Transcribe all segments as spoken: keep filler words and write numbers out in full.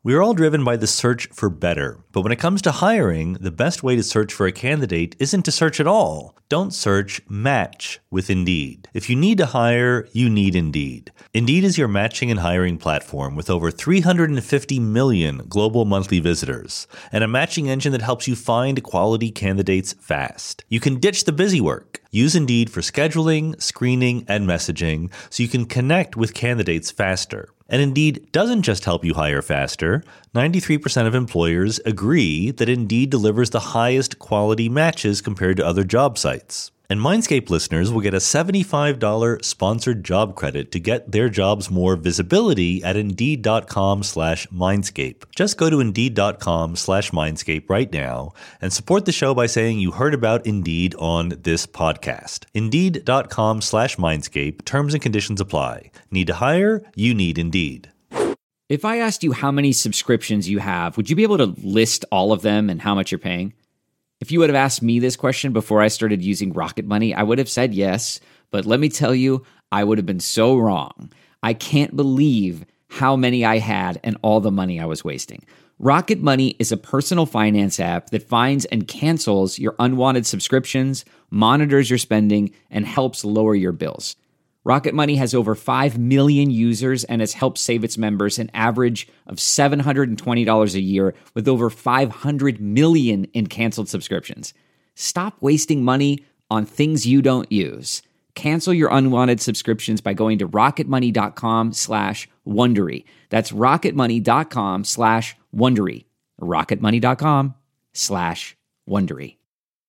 We are all driven by the search for better. But when it comes to hiring, the best way to search for a candidate isn't to search at all. Don't search, match with Indeed. If you need to hire, you need Indeed. Indeed is your matching and hiring platform with over three hundred fifty million global monthly visitors and a matching engine that helps you find quality candidates fast. You can ditch the busy work. Use Indeed for scheduling, screening, and messaging so you can connect with candidates faster. And Indeed doesn't just help you hire faster. ninety-three percent of employers agree that Indeed delivers the highest quality matches compared to other job sites. And Mindscape listeners will get a seventy-five dollars sponsored job credit to get their jobs more visibility at Indeed.com slash Mindscape. Just go to Indeed.com slash Mindscape right now and support the show by saying you heard about Indeed on this podcast. Indeed.com slash Mindscape. Terms and conditions apply. Need to hire? You need Indeed. If I asked you how many subscriptions you have, would you be able to list all of them and how much you're paying? If you would have asked me this question before I started using Rocket Money, I would have said yes, but let me tell you, I would have been so wrong. I can't believe how many I had and all the money I was wasting. Rocket Money is a personal finance app that finds and cancels your unwanted subscriptions, monitors your spending, and helps lower your bills. Rocket Money has over five million users and has helped save its members an average of seven hundred twenty dollars a year with over five hundred million in canceled subscriptions. Stop wasting money on things you don't use. Cancel your unwanted subscriptions by going to rocketmoney.com slash Wondery. That's rocketmoney.com slash Wondery. rocketmoney.com slash Wondery.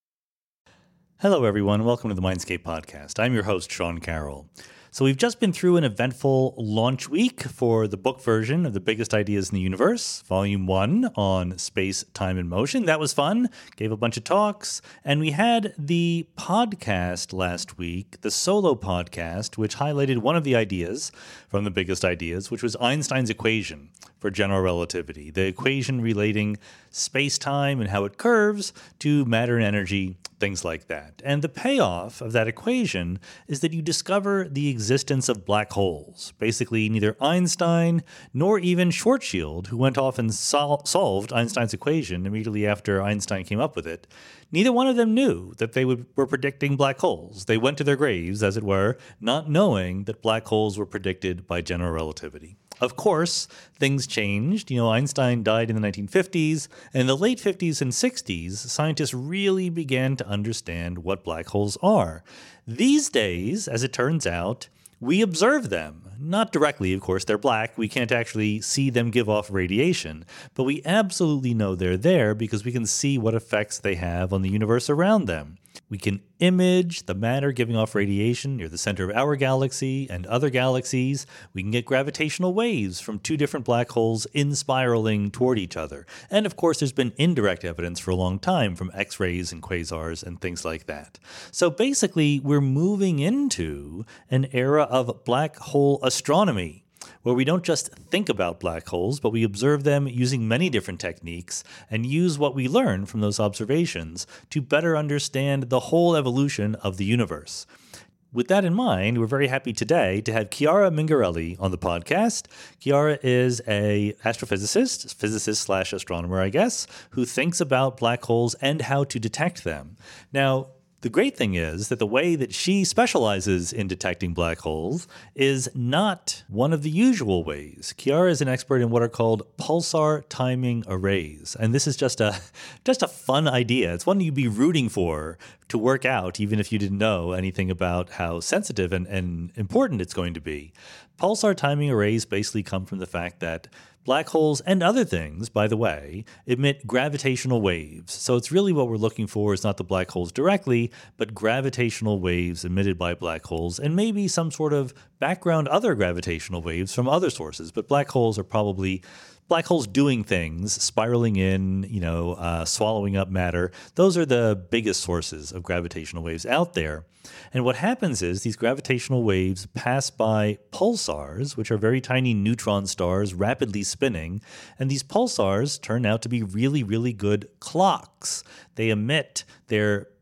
Hello, everyone. Welcome to the Mindscape Podcast. I'm your host, Sean Carroll. So we've just been through an eventful launch week for the book version of The Biggest Ideas in the Universe, Volume one on space, time, and motion. That was fun. Gave a bunch of talks. And we had the podcast last week, the solo podcast, which highlighted one of the ideas from The Biggest Ideas, which was Einstein's equation for general relativity, the equation relating space-time and how it curves to matter and energy, things like that. And the payoff of that equation is that you discover the existence of black holes. Basically, neither Einstein nor even Schwarzschild, who went off and sol- solved Einstein's equation immediately after Einstein came up with it, neither one of them knew that they would, were predicting black holes. They went to their graves, as it were, not knowing that black holes were predicted by general relativity. Of course, things changed. You know, Einstein died in the nineteen fifties, and in the late fifties and sixties, scientists really began to understand what black holes are. These days, as it turns out, we observe them. Not directly, of course, they're black. We can't actually see them give off radiation, but we absolutely know they're there because we can see what effects they have on the universe around them. We can image the matter giving off radiation near the center of our galaxy and other galaxies. We can get gravitational waves from two different black holes in spiraling toward each other. And of course, there's been indirect evidence for a long time from X-rays and quasars and things like that. So basically, we're moving into an era of black hole astronomy, where we don't just think about black holes, but we observe them using many different techniques and use what we learn from those observations to better understand the whole evolution of the universe. With that in mind, we're very happy today to have Chiara Mingarelli on the podcast. Chiara is a astrophysicist, physicist slash astronomer, I guess, who thinks about black holes and how to detect them. Now, the great thing is that the way that she specializes in detecting black holes is not one of the usual ways. Chiara is an expert in what are called pulsar timing arrays. And this is just a just a fun idea. It's one you'd be rooting for to work out, even if you didn't know anything about how sensitive and, and important it's going to be. Pulsar timing arrays basically come from the fact that black holes and other things, by the way, emit gravitational waves. So it's really what we're looking for is not the black holes directly, but gravitational waves emitted by black holes and maybe some sort of background other gravitational waves from other sources. But black holes are probably black holes doing things, spiraling in, you know, uh, swallowing up matter. Those are the biggest sources of gravitational waves out there. And what happens is these gravitational waves pass by pulsars, which are very tiny neutron stars rapidly spinning. And these pulsars turn out to be really, really good clocks. They emit their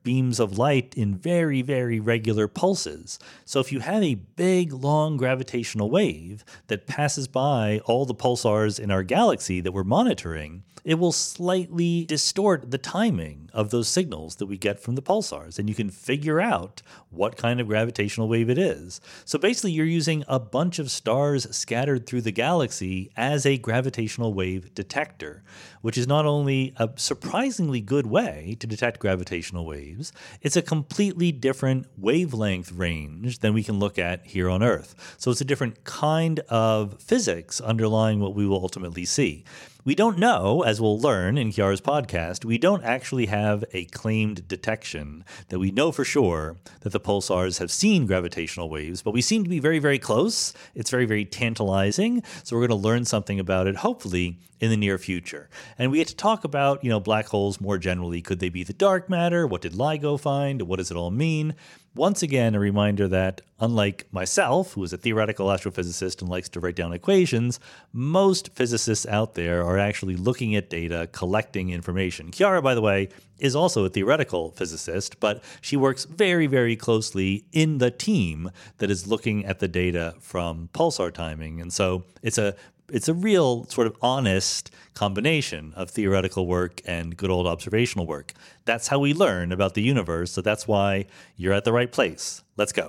beams of light in very, very regular pulses. So if you have a big, long gravitational wave that passes by all the pulsars in our galaxy that we're monitoring, it will slightly distort the timing of those signals that we get from the pulsars. And you can figure out what kind of gravitational wave it is. So basically, you're using a bunch of stars scattered through the galaxy as a gravitational wave detector, which is not only a surprisingly good way to detect gravitational waves, it's a completely different wavelength range than we can look at here on Earth. So it's a different kind of physics underlying what we will ultimately see. We don't know, as we'll learn in Chiara's podcast, we don't actually have a claimed detection that we know for sure that the pulsars have seen gravitational waves, but we seem to be very, very close. It's very, very tantalizing. So we're going to learn something about it, hopefully, in the near future. And we get to talk about, you know, black holes more generally. Could they be the dark matter? What did LIGO find? What does it all mean? Once again, a reminder that, unlike myself, who is a theoretical astrophysicist and likes to write down equations, most physicists out there are actually looking at data, collecting information. Chiara, by the way, is also a theoretical physicist, but she works very, very closely in the team that is looking at the data from pulsar timing. And so it's a It's a real sort of honest combination of theoretical work and good old observational work. That's how we learn about the universe, so that's why you're at the right place. Let's go.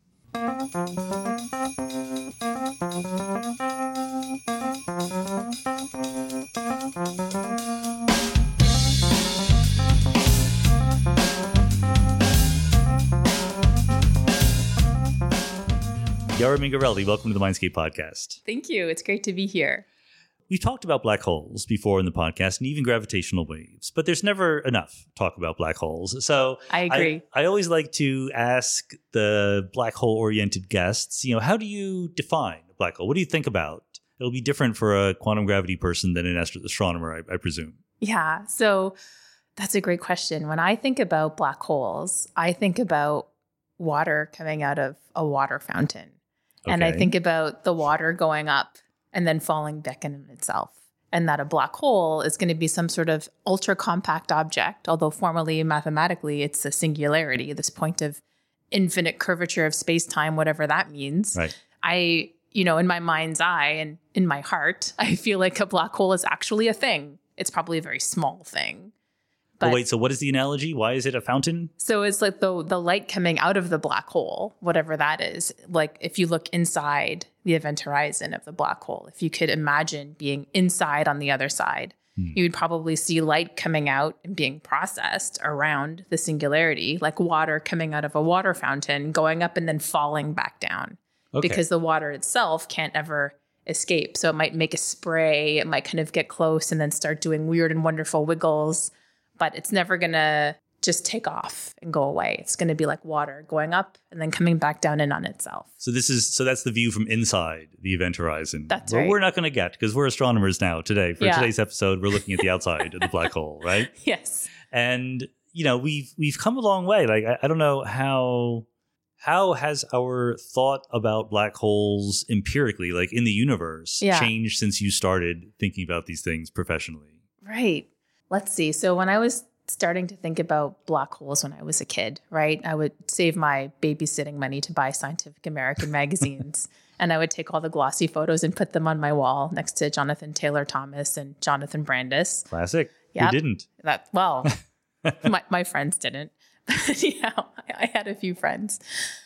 Chiara Mingarelli, welcome to the Mindscape podcast. Thank you. It's great to be here. We've talked about black holes before in the podcast and even gravitational waves, but there's never enough talk about black holes. So I agree. I, I always like to ask the black hole oriented guests, you know, how do you define a black hole? What do you think about? It'll be different for a quantum gravity person than an astro- astronomer, I, I presume. Yeah. So that's a great question. When I think about black holes, I think about water coming out of a water fountain. Okay. And I think about the water going up and then falling back in itself. And that a black hole is going to be some sort of ultra compact object, although formally, mathematically, it's a singularity, this point of infinite curvature of space-time, whatever that means. Right. I, you know, in my mind's eye and in my heart, I feel like a black hole is actually a thing. It's probably a very small thing. But oh, wait, so what is the analogy? Why is it a fountain? So it's like the the light coming out of the black hole, whatever that is. Like if you look inside the event horizon of the black hole, if you could imagine being inside on the other side, hmm. you would probably see light coming out and being processed around the singularity, like water coming out of a water fountain, going up and then falling back down. Okay. Because the water itself can't ever escape. So it might make a spray, it might kind of get close and then start doing weird and wonderful wiggles. But it's never going to just take off and go away. It's going to be like water going up and then coming back down in on itself. So this is so that's the view from inside the event horizon. That's well, right. We're not going to get because we're astronomers now today. For yeah. today's episode, we're looking at the outside of the black hole, right? Yes. And you know we've we've come a long way. Like I, I don't know how how has our thought about black holes empirically, like in the universe, yeah. changed since you started thinking about these things professionally? Right. Let's see. So when I was starting to think about black holes when I was a kid, right, I would save my babysitting money to buy Scientific American magazines. And I would take all the glossy photos and put them on my wall next to Jonathan Taylor Thomas and Jonathan Brandis. Classic. Yep. Who didn't? That, well, my, my friends didn't. But yeah, I, I had a few friends.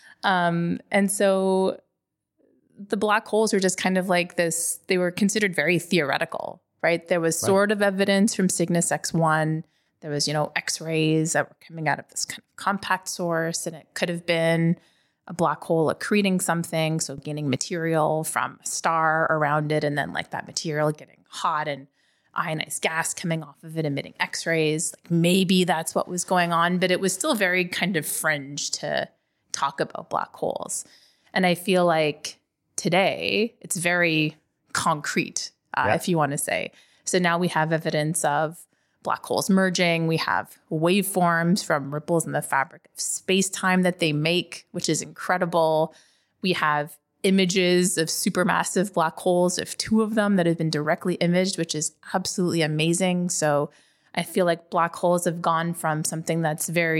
Um, and so the black holes are just kind of like this, they were considered very theoretical. Right. There was sort right. of evidence from Cygnus X one. There was, you know, X-rays that were coming out of this kind of compact source, and it could have been a black hole accreting something. So gaining material from a star around it, and then like that material getting hot and ionized gas coming off of it, emitting X-rays. Like maybe that's what was going on, but it was still very kind of fringe to talk about black holes. And I feel like today it's very concrete. Uh, yeah. If you want to say. So now we have evidence of black holes merging. We have waveforms from ripples in the fabric of space-time that they make, which is incredible. We have images of supermassive black holes, of two of them that have been directly imaged, which is absolutely amazing. So I feel like black holes have gone from something that's very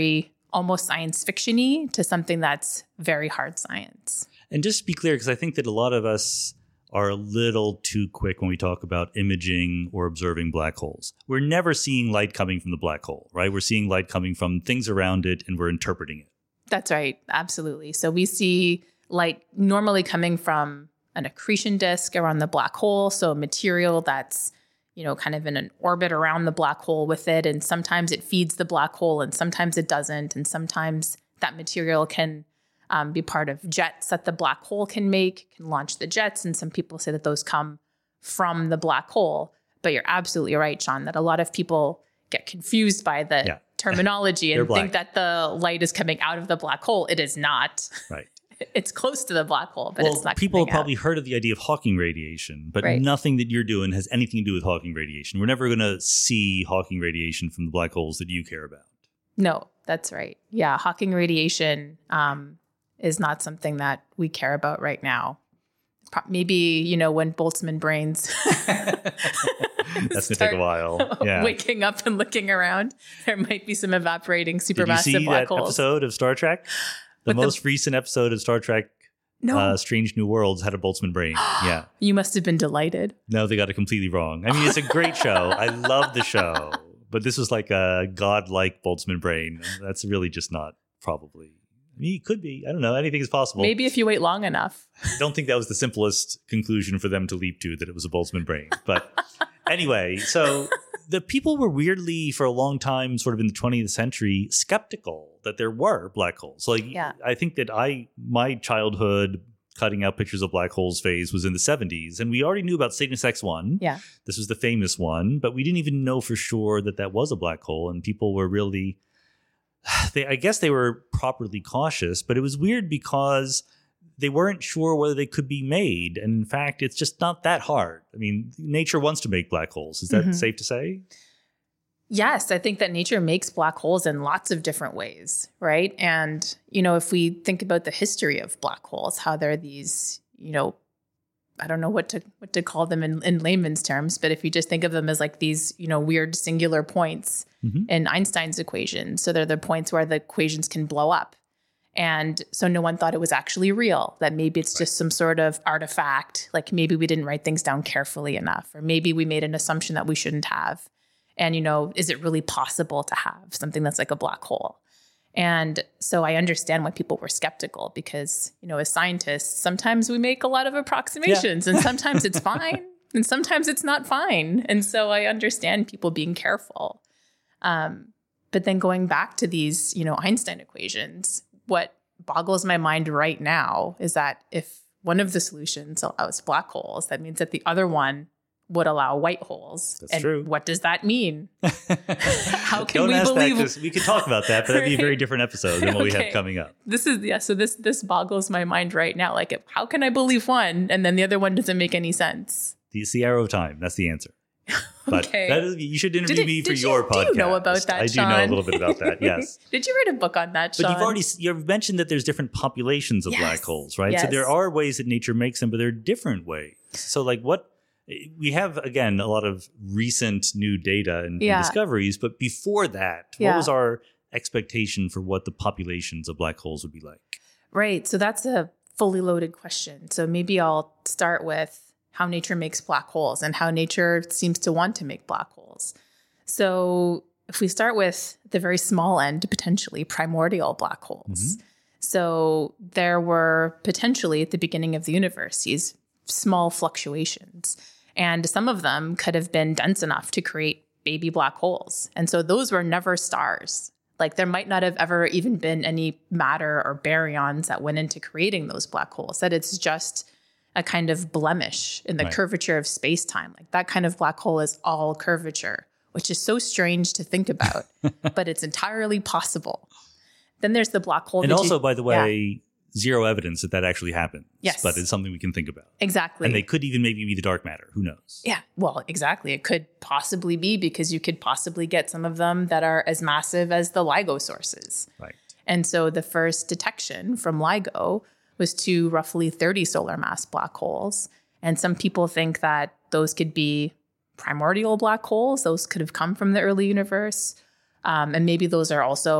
almost science fiction-y to something that's very hard science. And just to be clear, because I think that a lot of us are a little too quick when we talk about imaging or observing black holes. We're never seeing light coming from the black hole, right? We're seeing light coming from things around it, and we're interpreting it. That's right. Absolutely. So we see light normally coming from an accretion disk around the black hole. So material that's, you know, kind of in an orbit around the black hole with it. And sometimes it feeds the black hole and sometimes it doesn't. And sometimes that material can um, be part of jets that the black hole can make, can launch the jets. And some people say that those come from the black hole. But you're absolutely right, Sean, that a lot of people get confused by the yeah. terminology and think that the light is coming out of the black hole. It is not. Right. It's close to the black hole, but well, it's not. People have out. probably heard of the idea of Hawking radiation, but right. nothing that you're doing has anything to do with Hawking radiation. We're never going to see Hawking radiation from the black holes that you care about. No, that's right. Yeah, Hawking radiation um, is not something that we care about right now. Maybe, you know, when Boltzmann brains that's going to take a while. Yeah. Waking up and looking around, there might be some evaporating supermassive Did you see black that holes. Episode of Star Trek? The With most the... recent episode of Star Trek, no. uh, Strange New Worlds, had a Boltzmann brain. Yeah. You must have been delighted. No, they got it completely wrong. I mean, it's a great show. I love the show. But this was like a godlike Boltzmann brain. That's really just not probably. I mean, it could be. I don't know. Anything is possible. Maybe if you wait long enough. I don't think that was the simplest conclusion for them to leap to, that it was a Boltzmann brain. But anyway, so the people were weirdly, for a long time, sort of in the twentieth century, skeptical that there were black holes. Like, yeah. I think that I, my childhood cutting out pictures of black holes phase was in the seventies. And we already knew about Cygnus X one. Yeah. This was the famous one. But we didn't even know for sure that that was a black hole. And people were really... They, I guess they were properly cautious, but it was weird because they weren't sure whether they could be made. And in fact, it's just not that hard. I mean, nature wants to make black holes. Is that mm-hmm. safe to say? Yes, I think that nature makes black holes in lots of different ways, right? And, you know, if we think about the history of black holes, how they're these, you know, I don't know what to what to call them in, in layman's terms, but if you just think of them as like these, you know, weird singular points mm-hmm. in Einstein's equation. So they're the points where the equations can blow up. And so no one thought it was actually real, that maybe it's right. just some sort of artifact, like maybe we didn't write things down carefully enough, or maybe we made an assumption that we shouldn't have. And, you know, is it really possible to have something that's like a black hole? And so I understand why people were skeptical because, you know, as scientists, sometimes we make a lot of approximations yeah. and sometimes it's fine and sometimes it's not fine. And so I understand people being careful. Um, but then going back to these, you know, Einstein equations, what boggles my mind right now is that if one of the solutions allows black holes, that means that the other one would allow white holes. That's and true. What does that mean? How can Don't we ask believe? That, we could talk about that, but that'd be a very different episode than what okay. we have coming up. This is yeah. So this this boggles my mind right now. Like, if, how can I believe one and then the other one doesn't make any sense? It's the arrow of time. That's the answer. But okay. that is, you should interview it, me for you, your podcast. Do you know about that, I Sean? do know a little bit about that. Yes. Did you write a book on that, Sean? But you've already you've mentioned that there's different populations of yes. black holes, right? Yes. So there are ways that nature makes them, but there are different ways. So like what? We have, again, a lot of recent new data and, yeah. and discoveries, but before that, yeah. what was our expectation for what the populations of black holes would be like? Right. So that's a fully loaded question. So maybe I'll start with how nature makes black holes and how nature seems to want to make black holes. So if we start with the very small end, potentially primordial black holes. Mm-hmm. So there were potentially at the beginning of the universe these small fluctuations. And some of them could have been dense enough to create baby black holes. And so those were never stars. Like there might not have ever even been any matter or baryons that went into creating those black holes, that it's just a kind of blemish in the right. curvature of space-time. Like that kind of black hole is all curvature, which is so strange to think about, but it's entirely possible. Then there's the black hole. And also, you, by the way, yeah. zero evidence that that actually happened. Yes. But it's something we can think about. Exactly. And they could even maybe be the dark matter. Who knows? Yeah. Well, exactly. It could possibly be because you could possibly get some of them that are as massive as the LIGO sources. Right. And so the first detection from LIGO was two roughly thirty solar mass black holes. And some people think that those could be primordial black holes. Those could have come from the early universe. Um, and maybe those are also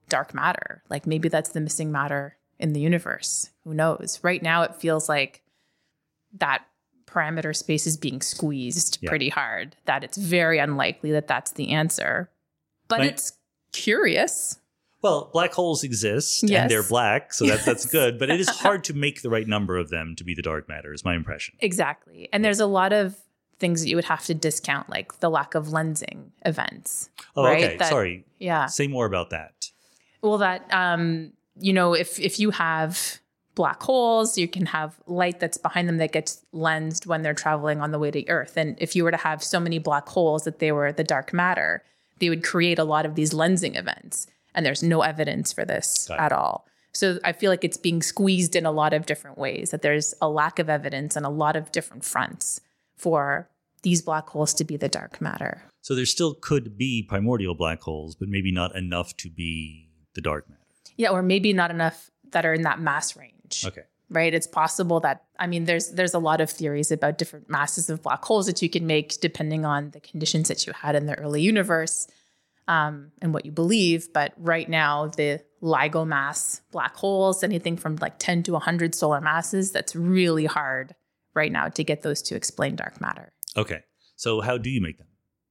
dark matter. Like maybe that's the missing matter in the universe. Who knows? Right now, it feels like that parameter space is being squeezed yeah. pretty hard, that it's very unlikely that that's the answer. But right. it's curious. Well, black holes exist yes. and they're black, so yes. that, that's good. But it is hard to make the right number of them to be the dark matter, is my impression. Exactly. And there's a lot of things that you would have to discount, like the lack of lensing events. Oh, right? okay. That, Sorry. Yeah. Say more about that. Well, that, um, you know, if if you have black holes, you can have light that's behind them that gets lensed when they're traveling on the way to Earth. And if you were to have so many black holes that they were the dark matter, they would create a lot of these lensing events. And there's no evidence for this at all. So I feel like it's being squeezed in a lot of different ways, that there's a lack of evidence on a lot of different fronts for these black holes to be the dark matter. So there still could be primordial black holes, but maybe not enough to be the dark matter. Yeah, or maybe not enough that are in that mass range. Okay. Right? It's possible that, I mean, there's there's a lot of theories about different masses of black holes that you can make depending on the conditions that you had in the early universe. Um, and what you believe. But right now, the LIGO mass black holes, anything from like ten to one hundred solar masses, that's really hard right now to get those to explain dark matter. Okay. So how do you make them?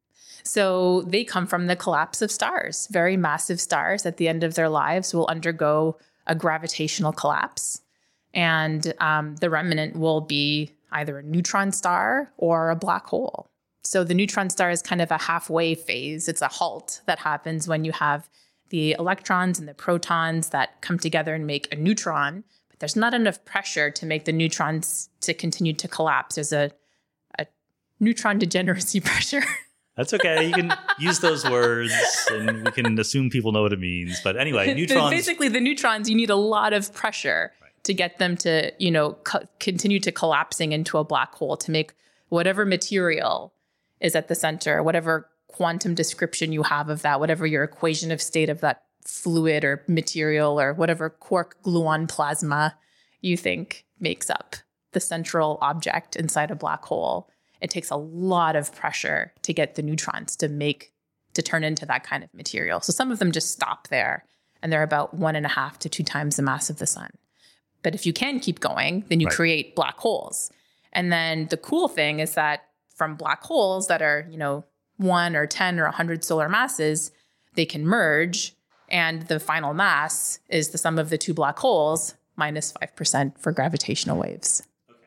So they come from the collapse of stars. Very massive stars at the end of their lives will undergo a gravitational collapse. And um, the remnant will be either a neutron star or a black hole. So the neutron star is kind of a halfway phase. It's a halt that happens when you have the electrons and the protons that come together and make a neutron, but there's not enough pressure to make the neutrons to continue to collapse. There's a, a neutron degeneracy pressure. That's okay. You can use those words and we can assume people know what it means. But anyway, neutrons. Basically, the neutrons, you need a lot of pressure right. to get them to, you know, co- continue to collapsing into a black hole to make whatever material is at the center, whatever quantum description you have of that, whatever your equation of state of that fluid or material or whatever quark gluon plasma you think makes up the central object inside a black hole. It takes a lot of pressure to get the neutrons to make, to turn into that kind of material. So some of them just stop there and they're about one and a half to two times the mass of the sun. But if you can keep going, then you right. create black holes. And then the cool thing is that from black holes that are, you know, one or ten or one hundred solar masses, they can merge. And the final mass is the sum of the two black holes minus five percent for gravitational waves.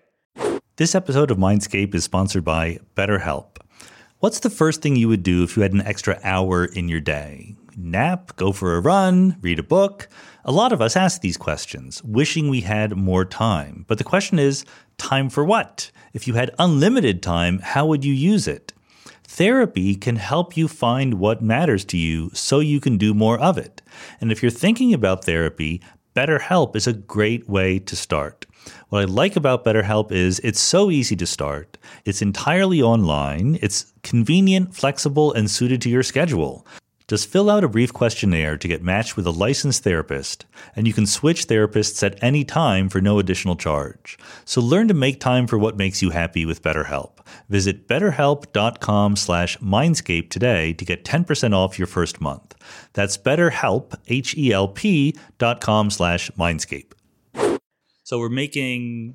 This episode of Mindscape is sponsored by BetterHelp. What's the first thing you would do if you had an extra hour in your day? Nap, go for a run, read a book? A lot of us ask these questions, wishing we had more time. But the question is, time for what? If you had unlimited time, how would you use it? Therapy can help you find what matters to you so you can do more of it. And if you're thinking about therapy, BetterHelp is a great way to start. What I like about BetterHelp is it's so easy to start. It's entirely online. It's convenient, flexible, and suited to your schedule. Just fill out a brief questionnaire to get matched with a licensed therapist, and you can switch therapists at any time for no additional charge. So learn to make time for what makes you happy with BetterHelp. Visit betterhelp.com slash mindscape today to get ten percent off your first month. That's betterhelp, H-E-L-P dot com slash mindscape. So we're making,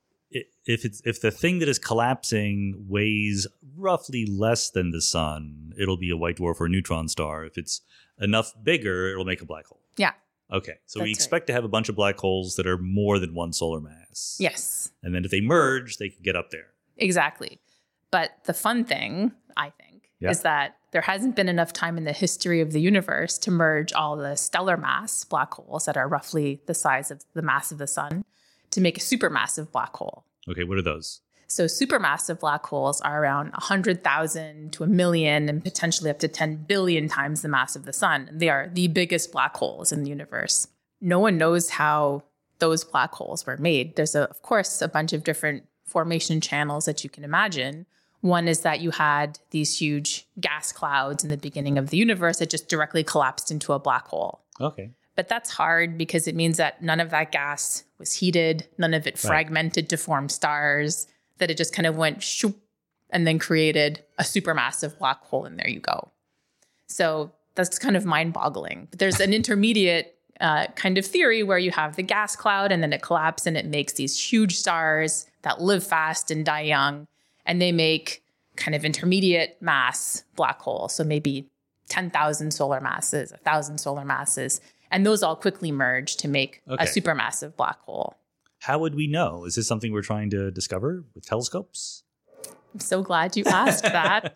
if it's if the thing that is collapsing weighs roughly less than the sun, it'll be a white dwarf or a neutron star. If it's enough bigger, it'll make a black hole. Yeah. Okay. So That's we expect right. to have a bunch of black holes that are more than one solar mass. Yes. And then if they merge, they can get up there. Exactly. But the fun thing, I think, yeah. is that there hasn't been enough time in the history of the universe to merge all the stellar mass black holes that are roughly the size of the mass of the sun to make a supermassive black hole. Okay, what are those? So supermassive black holes are around one hundred thousand to a million and potentially up to ten billion times the mass of the sun. They are the biggest black holes in the universe. No one knows how those black holes were made. There's, a, of course, a bunch of different formation channels that you can imagine. One is that you had these huge gas clouds in the beginning of the universe that just directly collapsed into a black hole. Okay. But that's hard because it means that none of that gas was heated, none of it fragmented right. to form stars, that it just kind of went shoop and then created a supermassive black hole, and there you go. So that's kind of mind-boggling. But there's an intermediate uh, kind of theory where you have the gas cloud and then it collapses and it makes these huge stars that live fast and die young. And they make kind of intermediate mass black holes. So maybe ten thousand solar masses, one thousand solar masses. And those all quickly merge to make Okay. a supermassive black hole. How would we know? Is this something we're trying to discover with telescopes? I'm so glad you asked that.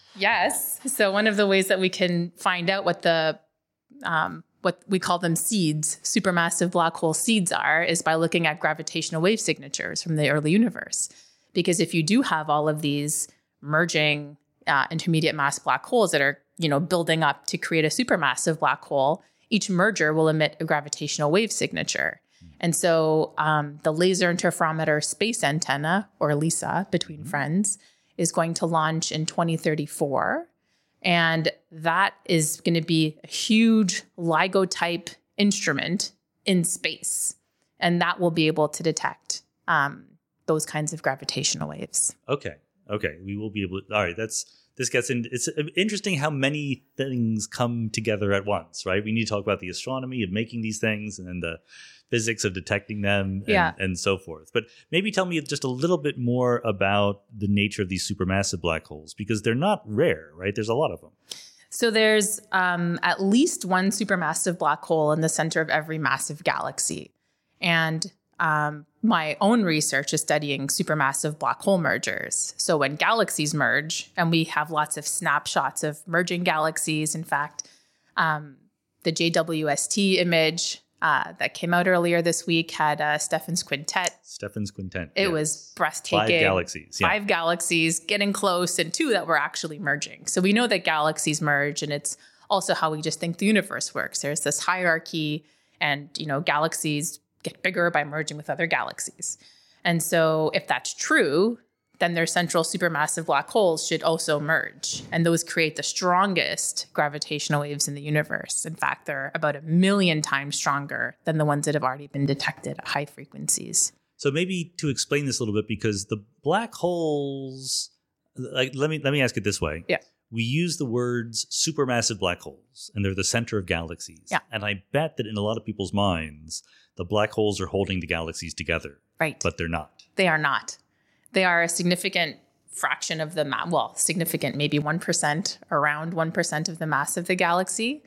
Yes. So one of the ways that we can find out what the um, what we call them seeds, supermassive black hole seeds are, is by looking at gravitational wave signatures from the early universe. Because if you do have all of these merging uh, intermediate mass black holes that are, you know, building up to create a supermassive black hole, each merger will emit a gravitational wave signature. And so um, the Laser Interferometer Space Antenna, or LISA, between mm-hmm. friends, is going to launch in twenty thirty-four. And that is going to be a huge LIGO-type instrument in space. And that will be able to detect um, those kinds of gravitational waves. Okay. Okay. We will be able to. All right. That's. This gets in. It's interesting how many things come together at once, right? We need to talk about the astronomy of making these things and then the physics of detecting them and, yeah. and so forth. But maybe tell me just a little bit more about the nature of these supermassive black holes, because they're not rare, right? There's a lot of them. So there's um, at least one supermassive black hole in the center of every massive galaxy. And um, my own research is studying supermassive black hole mergers. So when galaxies merge, and we have lots of snapshots of merging galaxies. In fact, um, the J W S T image uh, that came out earlier this week had uh, Stephan's quintet. Stephan's quintet. It yes. was breathtaking. Five galaxies. Yeah. Five galaxies getting close, and two that were actually merging. So we know that galaxies merge, and it's also how we just think the universe works. There's this hierarchy, and you know, galaxies get bigger by merging with other galaxies. And so if that's true, then their central supermassive black holes should also merge. And those create the strongest gravitational waves in the universe. In fact, they're about a million times stronger than the ones that have already been detected at high frequencies. So maybe to explain this a little bit, because the black holes, like, let me let me ask it this way. Yeah. We use the words supermassive black holes, and they're the center of galaxies. Yeah. And I bet that in a lot of people's minds, the black holes are holding the galaxies together. Right. But they're not. They are not. They are a significant fraction of the mass, well, significant, maybe one percent, around one percent of the mass of the galaxy.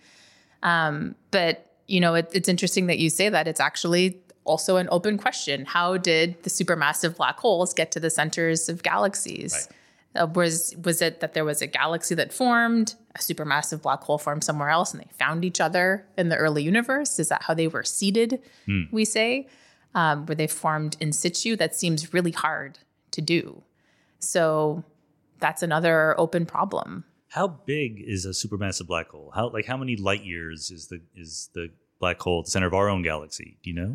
Um, but, you know, it, it's interesting that you say that. It's actually also an open question. How did the supermassive black holes get to the centers of galaxies? Right. Uh, was was it that there was a galaxy that formed, a supermassive black hole formed somewhere else, and they found each other in the early universe? Is that how they were seeded, hmm. we say? Um, were they formed in situ? That seems really hard to do. So that's another open problem. How big is a supermassive black hole? How like how many light years is the is the black hole at the center of our own galaxy? Do you know?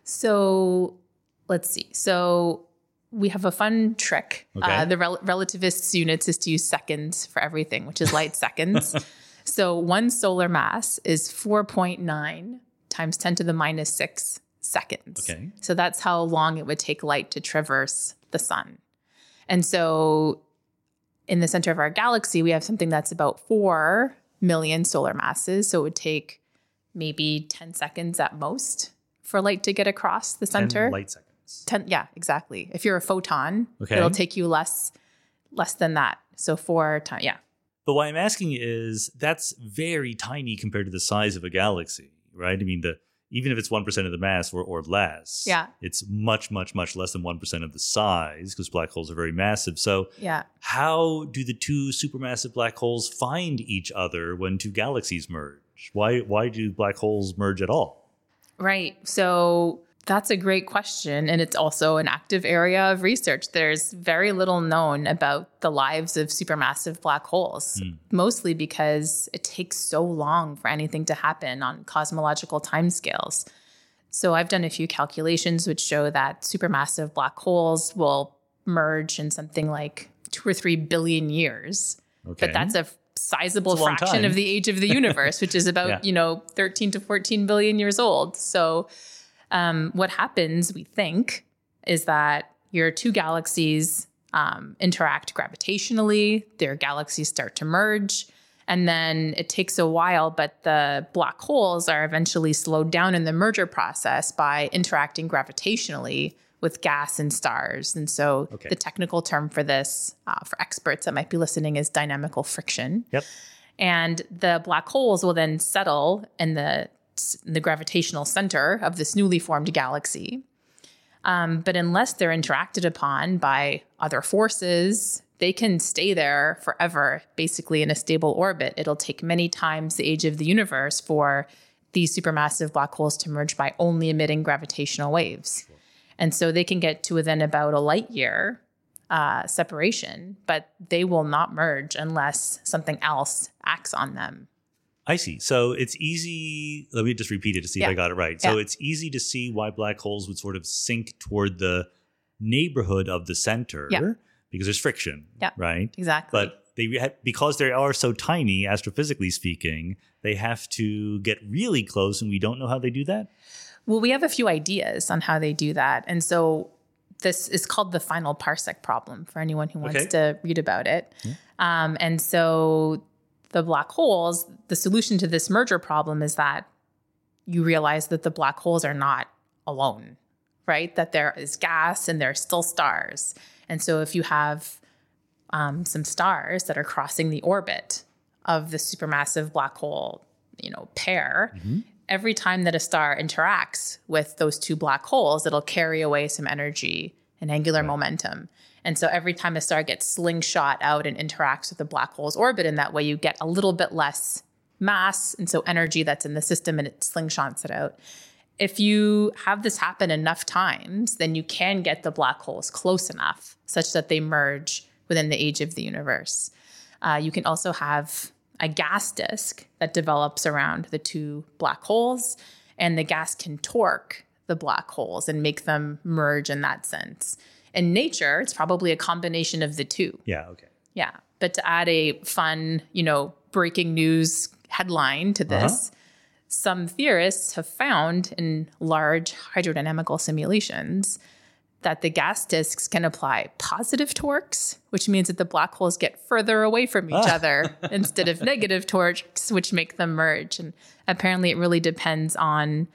So let's see. So we have a fun trick. Okay. Uh, the rel- relativists' units is to use seconds for everything, which is light seconds. So one solar mass is four point nine times ten to the minus six seconds. Okay. So that's how long it would take light to traverse the sun. And so in the center of our galaxy, we have something that's about four million solar masses. So it would take maybe ten seconds at most for light to get across the center. ten light seconds. ten, yeah, exactly. If you're a photon, okay. it'll take you less less than that. So four times, yeah. But why I'm asking is that's very tiny compared to the size of a galaxy, right? I mean, the even if it's one percent of the mass or, or less, yeah. it's much, much, much less than one percent of the size because black holes are very massive. So yeah. how do the two supermassive black holes find each other when two galaxies merge? Why, why do black holes merge at all? Right. So that's a great question. And it's also an active area of research. There's very little known about the lives of supermassive black holes, mm. mostly because it takes so long for anything to happen on cosmological timescales. So I've done a few calculations which show that supermassive black holes will merge in something like two or three billion years. Okay. But that's a sizable a fraction time. of the age of the universe, which is about, yeah. you know, thirteen to fourteen billion years old. So Um, what happens, we think, is that your two galaxies um, interact gravitationally. Their galaxies start to merge. And then it takes a while, but the black holes are eventually slowed down in the merger process by interacting gravitationally with gas and stars. And so Okay. the technical term for this, uh, for experts that might be listening, is dynamical friction. Yep. And the black holes will then settle in the, in the gravitational center of this newly formed galaxy. Um, but unless they're interacted upon by other forces, they can stay there forever, basically in a stable orbit. It'll take many times the age of the universe for these supermassive black holes to merge by only emitting gravitational waves. Sure. And so they can get to within about a light year uh, separation, but they will not merge unless something else acts on them. I see. So it's easy. Let me just repeat it to see Yeah. if I got it right. So Yeah. it's easy to see why black holes would sort of sink toward the neighborhood of the center Yeah. because there's friction, Yeah. right? Exactly. But they ha- because they are so tiny, astrophysically speaking, they have to get really close, and we don't know how they do that. Well, we have a few ideas on how they do that. And so this is called the final parsec problem for anyone who wants Okay. to read about it. Yeah. Um, and so the black holes, the solution to this merger problem is that you realize that the black holes are not alone, right? That there is gas and there are still stars. And so if you have um, some stars that are crossing the orbit of the supermassive black hole, you know, pair, mm-hmm. every time that a star interacts with those two black holes, it'll carry away some energy and angular right. momentum. And so every time a star gets slingshot out and interacts with the black hole's orbit in that way, you get a little bit less mass and so energy that's in the system, and it slingshots it out. If you have this happen enough times, then you can get the black holes close enough such that they merge within the age of the universe. Uh, you can also have a gas disk that develops around the two black holes, and the gas can torque the black holes and make them merge in that sense. In nature, it's probably a combination of the two. Yeah, okay. Yeah. But to add a fun, you know, breaking news headline to this, uh-huh. some theorists have found in large hydrodynamical simulations that the gas disks can apply positive torques, which means that the black holes get further away from each ah. other instead of negative torques, which make them merge. And apparently it really depends on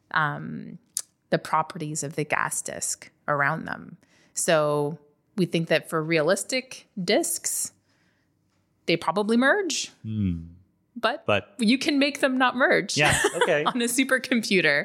um, the properties of the gas disk around them. So we think that for realistic disks, they probably merge, mm. but, but you can make them not merge yeah, okay. on a supercomputer.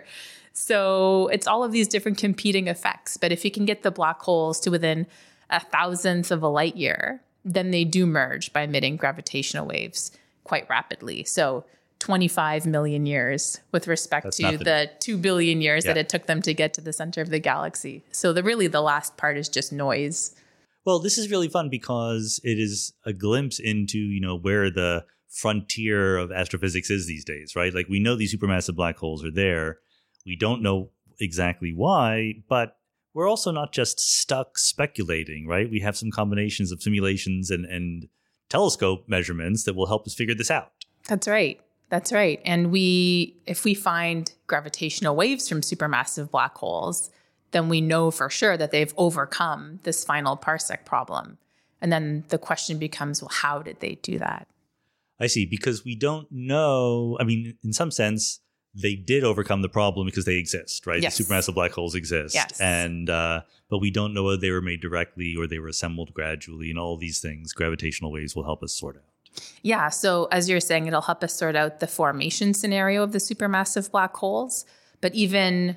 So it's all of these different competing effects. But if you can get the black holes to within a thousandth of a light year, then they do merge by emitting gravitational waves quite rapidly. So twenty-five million years with respect That's to nothing. the two billion years yeah. that it took them to get to the center of the galaxy. So the really the last part is just noise. Well, this is really fun because it is a glimpse into, you know, where the frontier of astrophysics is these days, right? Like we know these supermassive black holes are there. We don't know exactly why, but we're also not just stuck speculating, right? We have some combinations of simulations and, and telescope measurements that will help us figure this out. That's right. That's right. And we, if we find gravitational waves from supermassive black holes, then we know for sure that they've overcome this final parsec problem. And then the question becomes, well, how did they do that? I see. Because we don't know. I mean, in some sense, they did overcome the problem because they exist, right? Yes. The supermassive black holes exist. Yes. And, uh, but we don't know whether they were made directly or they were assembled gradually, and all these things gravitational waves will help us sort out. Yeah. So as you're saying, it'll help us sort out the formation scenario of the supermassive black holes. But even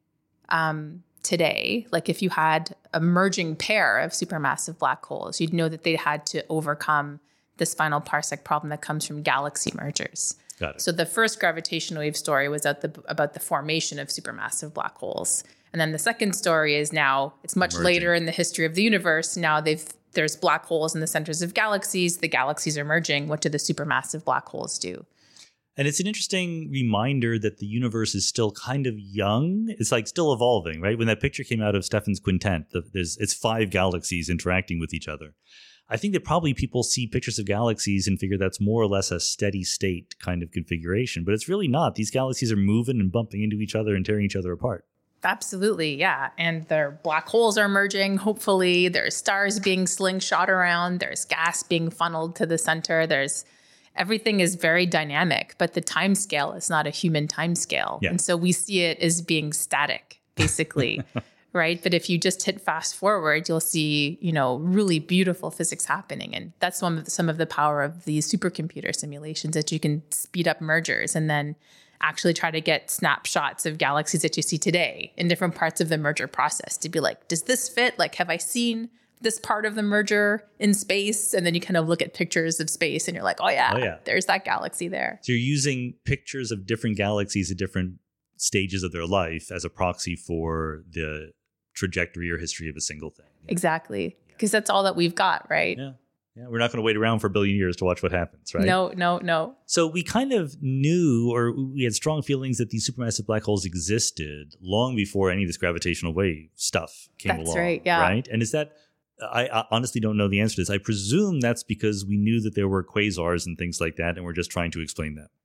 um, today, like if you had a merging pair of supermassive black holes, you'd know that they had to overcome this final parsec problem that comes from galaxy mergers. Got it. So the first gravitational wave story was at the, about the formation of supermassive black holes. And then the second story is now, it's much merging. Later in the history of the universe. Now they've there's black holes in the centers of galaxies. The galaxies are merging. What do the supermassive black holes do? And it's an interesting reminder that the universe is still kind of young. It's like still evolving, right? When that picture came out of Stephan's quintet, the, there's it's five galaxies interacting with each other. I think that probably people see pictures of galaxies and figure that's more or less a steady state kind of configuration, but it's really not. These galaxies are moving and bumping into each other and tearing each other apart. Absolutely, yeah. And their black holes are merging, hopefully. There's stars being slingshot around. There's gas being funneled to the center. There's everything is very dynamic, but the time scale is not a human time scale. Yeah. And so we see it as being static, basically, right? But if you just hit fast forward, you'll see, you know, really beautiful physics happening. And that's one of the, some of the power of these supercomputer simulations, that you can speed up mergers and then actually try to get snapshots of galaxies that you see today in different parts of the merger process to be like, does this fit? Like, have I seen this part of the merger in space? And then you kind of look at pictures of space and you're like, oh yeah, Oh, yeah. there's that galaxy there. So you're using pictures of different galaxies at different stages of their life as a proxy for the trajectory or history of a single thing. Yeah. Exactly. Because that's all that we've got, right? Yeah. Yeah. We're not going to wait around for a billion years to watch what happens, right? No, no, no. So we kind of knew, or we had strong feelings that these supermassive black holes existed long before any of this gravitational wave stuff came That's along. right, yeah. Right? And is that, I, I honestly don't know the answer to this. I presume that's because we knew that there were quasars and things like that, and we're just trying to explain them.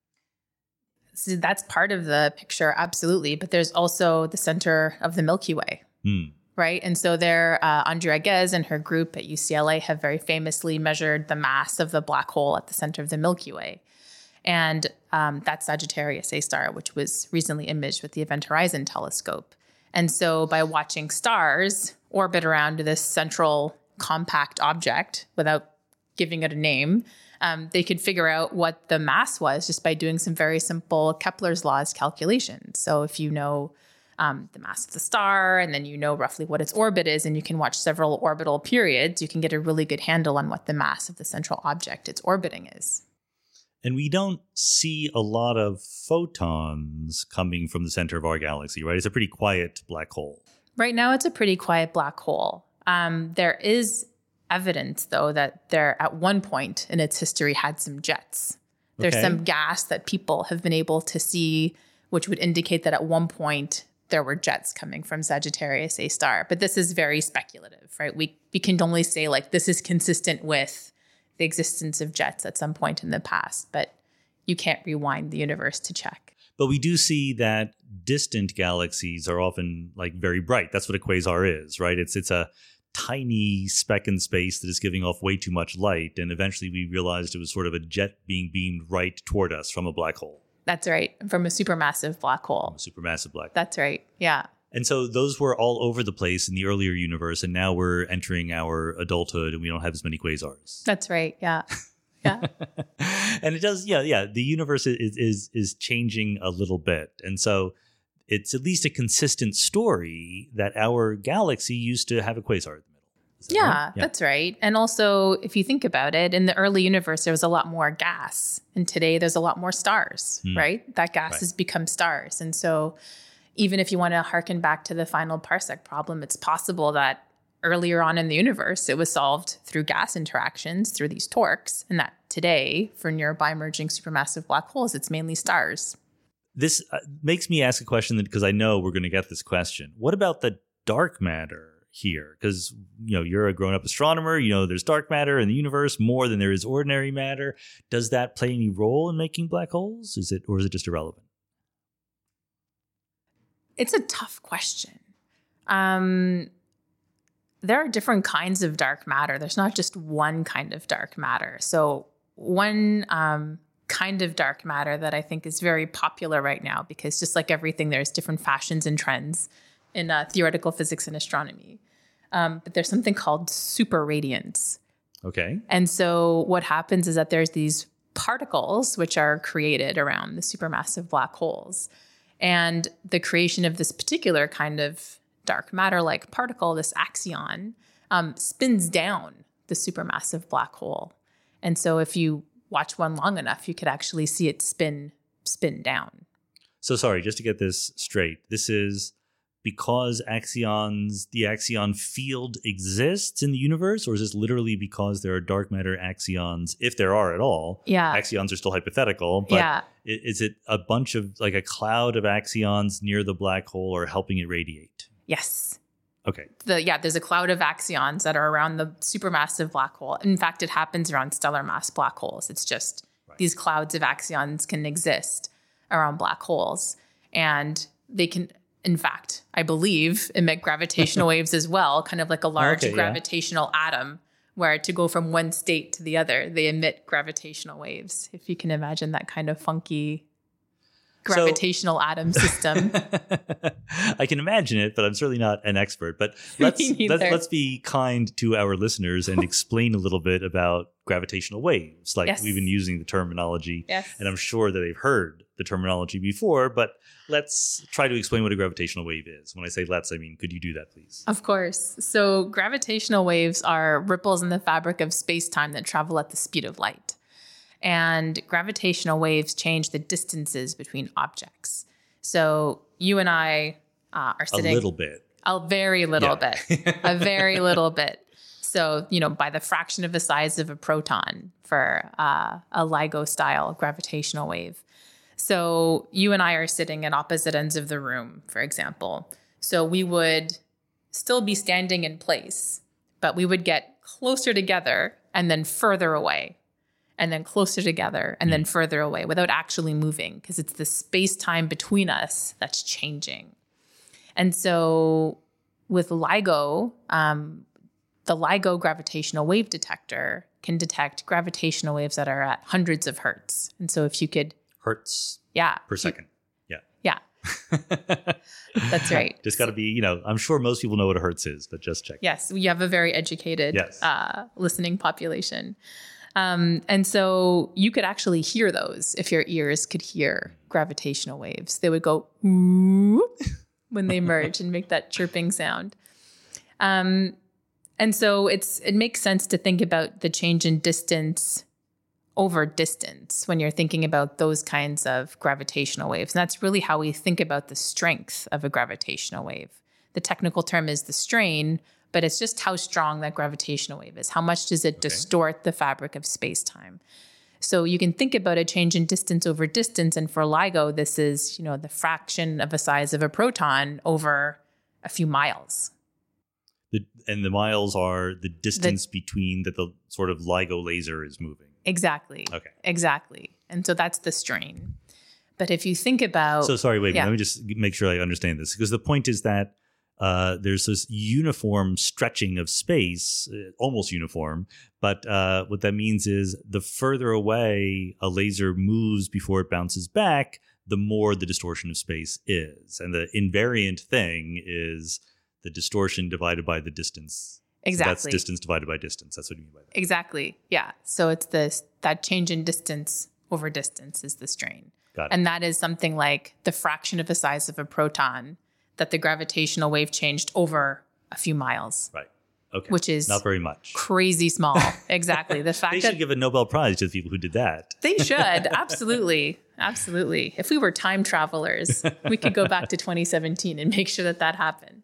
So that's part of the picture, absolutely. But there's also the center of the Milky Way. Hmm. Right. And so there, uh, Andrea Ghez and her group at U C L A have very famously measured the mass of the black hole at the center of the Milky Way. And um, that's Sagittarius A star, which was recently imaged with the Event Horizon Telescope. And so by watching stars orbit around this central compact object without giving it a name, um, they could figure out what the mass was just by doing some very simple Kepler's laws calculations. So if you know Um, the mass of the star, and then you know roughly what its orbit is, and you can watch several orbital periods, you can get a really good handle on what the mass of the central object it's orbiting is. And we don't see a lot of photons coming from the center of our galaxy, right? It's a pretty quiet black hole. Right now, it's a pretty quiet black hole. Um, there is evidence, though, that there at one point in its history had some jets. There's Okay. some gas that people have been able to see, which would indicate that at one point there were jets coming from Sagittarius A star. But this is very speculative, right? We we can only say like this is consistent with the existence of jets at some point in the past, but you can't rewind the universe to check. But we do see that distant galaxies are often like very bright. That's what a quasar is, right? It's it's a tiny speck in space that is giving off way too much light. And eventually we realized it was sort of a jet being beamed right toward us from a black hole. That's right. From a supermassive black hole. Supermassive black hole. That's right. Yeah. And so those were all over the place in the earlier universe. And now we're entering our adulthood and we don't have as many quasars. That's right. Yeah. Yeah. And it does. Yeah. Yeah. The universe is, is, is changing a little bit. And so it's at least a consistent story that our galaxy used to have a quasar in the middle. Is that Yeah, right? that's right. And also, if you think about it, in the early universe, there was a lot more gas. And today, there's a lot more stars, Hmm. right? That gas Right. has become stars. And so, even if you want to harken back to the final parsec problem, it's possible that earlier on in the universe, it was solved through gas interactions, through these torques. And that today, for nearby merging supermassive black holes, it's mainly stars. This uh, makes me ask a question that, because I know we're going to get this question. What about the dark matter here? Because, you know, you're a grown-up astronomer, you know, there's dark matter in the universe more than there is ordinary matter. Does that play any role in making black holes? Is it, or is it just irrelevant? It's a tough question. Um, there are different kinds of dark matter. There's not just one kind of dark matter. So one um, kind of dark matter that I think is very popular right now, because just like everything, there's different fashions and trends in uh, theoretical physics and astronomy. Um, but there's something called super radiance. Okay. And so what happens is that there's these particles which are created around the supermassive black holes. And the creation of this particular kind of dark matter-like particle, this axion, um, spins down the supermassive black hole. And so if you watch one long enough, you could actually see it spin spin down. So sorry, just to get this straight, this is because axions, the axion field exists in the universe, or is this literally because there are dark matter axions, if there are at all? Yeah. Axions are still hypothetical, but Yeah. i- is it a bunch of, like a cloud of axions near the black hole or helping it radiate? Yes. Okay. The, yeah, there's a cloud of axions that are around the supermassive black hole. In fact, it happens around stellar mass black holes. It's just Right. these clouds of axions can exist around black holes. And they can, in fact, I believe, emit gravitational waves as well, kind of like a large Okay, yeah. gravitational atom where to go from one state to the other, they emit gravitational waves. If you can imagine that kind of funky gravitational so, atom system. I can imagine it, but I'm certainly not an expert. But let's let's, let's be kind to our listeners and explain a little bit about gravitational waves. Like yes. we've been using the terminology, yes. and I'm sure that they've heard the terminology before, but let's try to explain what a gravitational wave is. When I say let's, I mean, could you do that, please? Of course. So gravitational waves are ripples in the fabric of space-time that travel at the speed of light. And gravitational waves change the distances between objects. So you and I uh, are sitting... A little bit. A very little yeah. bit. A very little bit. So, you know, by the fraction of the size of a proton for uh, a LIGO-style gravitational wave. So you and I are sitting at opposite ends of the room, for example. So we would still be standing in place, but we would get closer together and then further away. And then closer together and then further away without actually moving, because it's the space-time between us that's changing. And so with LIGO, um, the LIGO gravitational wave detector can detect gravitational waves that are at hundreds of hertz. And so if you could... Hertz yeah, per second. Yeah. Yeah. That's right. Just got to be, you know, I'm sure most people know what a hertz is, but just check. Yes, we have a very educated yes. uh, listening population. Um, and so you could actually hear those if your ears could hear gravitational waves. They would go whoop when they merge and make that chirping sound. Um, and so it's it makes sense to think about the change in distance over distance when you're thinking about those kinds of gravitational waves. And that's really how we think about the strength of a gravitational wave. The technical term is the strain, but it's just how strong that gravitational wave is. How much does it okay. distort the fabric of space-time? So you can think about a change in distance over distance. And for LIGO, this is, you know, the fraction of the size of a proton over a few miles. The, and the miles are the distance the, between that the sort of LIGO laser is moving. Exactly. Okay. Exactly. And so that's the strain. But if you think about... So sorry, wait a yeah. minute. Let me just make sure I understand this. Because the point is that Uh, there's this uniform stretching of space, uh, almost uniform. But uh, what that means is the further away a laser moves before it bounces back, the more the distortion of space is. And the invariant thing is the distortion divided by the distance. Exactly. So that's distance divided by distance. That's what you mean by that. Exactly. Yeah. So it's this, that change in distance over distance is the strain. Got it. And that is something like the fraction of the size of a proton that the gravitational wave changed over a few miles. Right. Okay. Which is not very much. Crazy small. Exactly. The fact they that should give a Nobel Prize to the people who did that. They should. Absolutely. Absolutely. If we were time travelers, we could go back to twenty seventeen and make sure that that happened.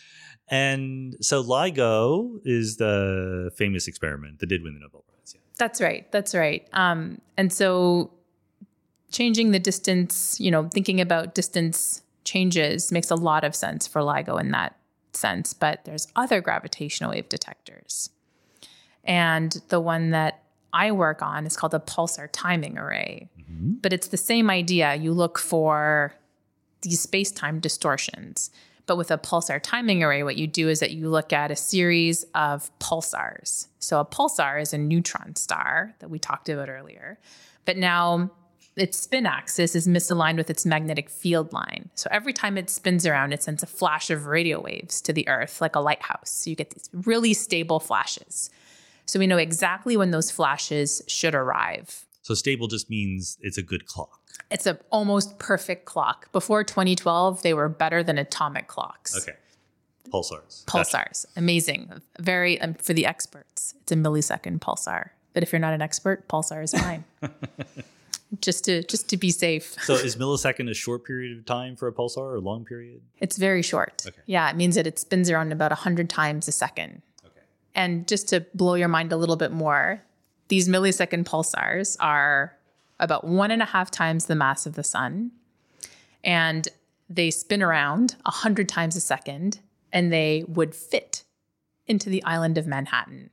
And so LIGO is the famous experiment that did win the Nobel Prize. Yeah. That's right. That's right. Um, and so changing the distance, you know, thinking about distance changes makes a lot of sense for LIGO in that sense, but there's other gravitational wave detectors. And the one that I work on is called a pulsar timing array. Mm-hmm. But it's the same idea. You look for these space-time distortions. But with a pulsar timing array, what you do is that you look at a series of pulsars. So a pulsar is a neutron star that we talked about earlier. But now its spin axis is misaligned with its magnetic field line. So every time it spins around, it sends a flash of radio waves to the Earth, like a lighthouse. So you get these really stable flashes. So we know exactly when those flashes should arrive. So stable just means it's a good clock. It's an almost perfect clock. Before twenty twelve, they were better than atomic clocks. Okay. Pulsars. Pulsars. Gotcha. Amazing. Very, um, for the experts, it's a millisecond pulsar. But if you're not an expert, pulsar is fine. Just to just to be safe. So is millisecond a short period of time for a pulsar or a long period? It's very short. Okay. Yeah, it means that it spins around about one hundred times a second. Okay. And just to blow your mind a little bit more, these millisecond pulsars are about one and a half times the mass of the sun. And they spin around one hundred times a second, and they would fit into the island of Manhattan.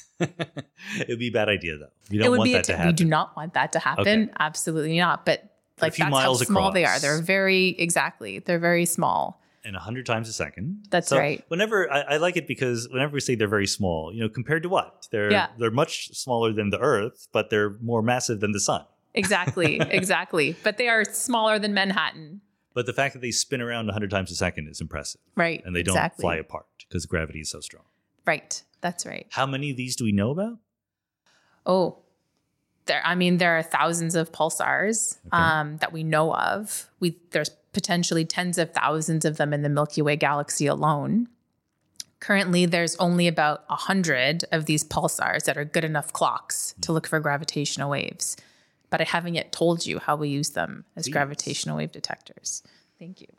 It would be a bad idea, though. You don't it would want be that t- to happen. We do not want that to happen. Okay. Absolutely not. But like a few that's miles how small across. they are. They're very, exactly. They're very small. And one hundred times a second. That's so right. Whenever I, I like it because whenever we say they're very small, you know, compared to what? They're Yeah. they're much smaller than the Earth, but they're more massive than the sun. Exactly, exactly. But they are smaller than Manhattan. But the fact that they spin around one hundred times a second is impressive. Right. And they don't exactly. fly apart because gravity is so strong. Right. That's right. How many of these do we know about? Oh, there. I mean, there are thousands of pulsars Okay. um, that we know of. We there's potentially tens of thousands of them in the Milky Way galaxy alone. Currently, there's only about a hundred of these pulsars that are good enough clocks to look for gravitational waves. But I haven't yet told you how we use them as Please. gravitational wave detectors. Thank you.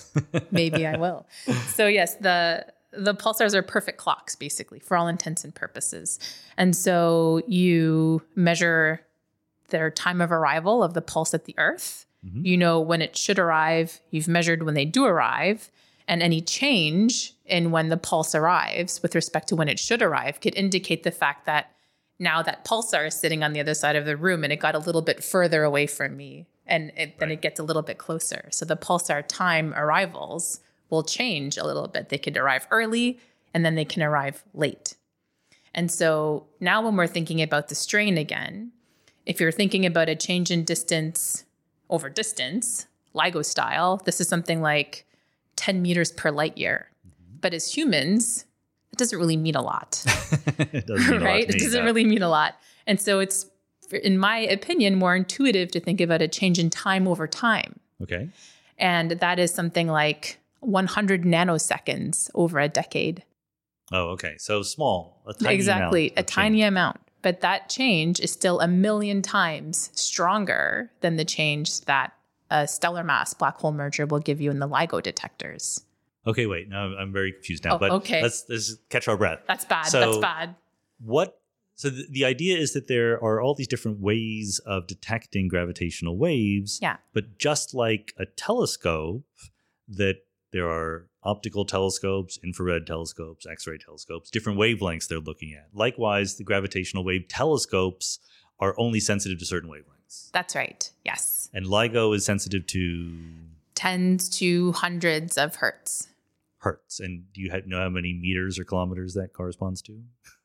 Maybe I will. So yes, the the pulsars are perfect clocks, basically, for all intents and purposes. And so you measure their time of arrival of the pulse at the Earth. Mm-hmm. You know when it should arrive. You've measured when they do arrive. And any change in when the pulse arrives with respect to when it should arrive could indicate the fact that now that pulsar is sitting on the other side of the room and it got a little bit further away from me. And it, then Right. it gets a little bit closer. So the pulsar time arrivals will change a little bit. They could arrive early and then they can arrive late. And so now when we're thinking about the strain again, if you're thinking about a change in distance over distance, LIGO style, this is something like ten meters per light year. Mm-hmm. But as humans, it doesn't really mean a lot. It doesn't mean a lot right? to me, It doesn't no. really mean a lot. And so it's, in my opinion, more intuitive to think about a change in time over time. Okay. And that is something like one hundred nanoseconds over a decade. Oh, okay. So small. A tiny Exactly, amount a of tiny change. amount. But that change is still a million times stronger than the change that a stellar mass black hole merger will give you in the LIGO detectors. Okay, wait. Now I'm very confused now. Oh, but okay. let's, let's catch our breath. That's bad. So That's bad. What? So the, the idea is that there are all these different ways of detecting gravitational waves. Yeah. But just like a telescope, that there are optical telescopes, infrared telescopes, X-ray telescopes, different wavelengths they're looking at. Likewise, the gravitational wave telescopes are only sensitive to certain wavelengths. That's right. Yes. And LIGO is sensitive to Tens to hundreds of hertz. hertz. And do you have, know how many meters or kilometers that corresponds to?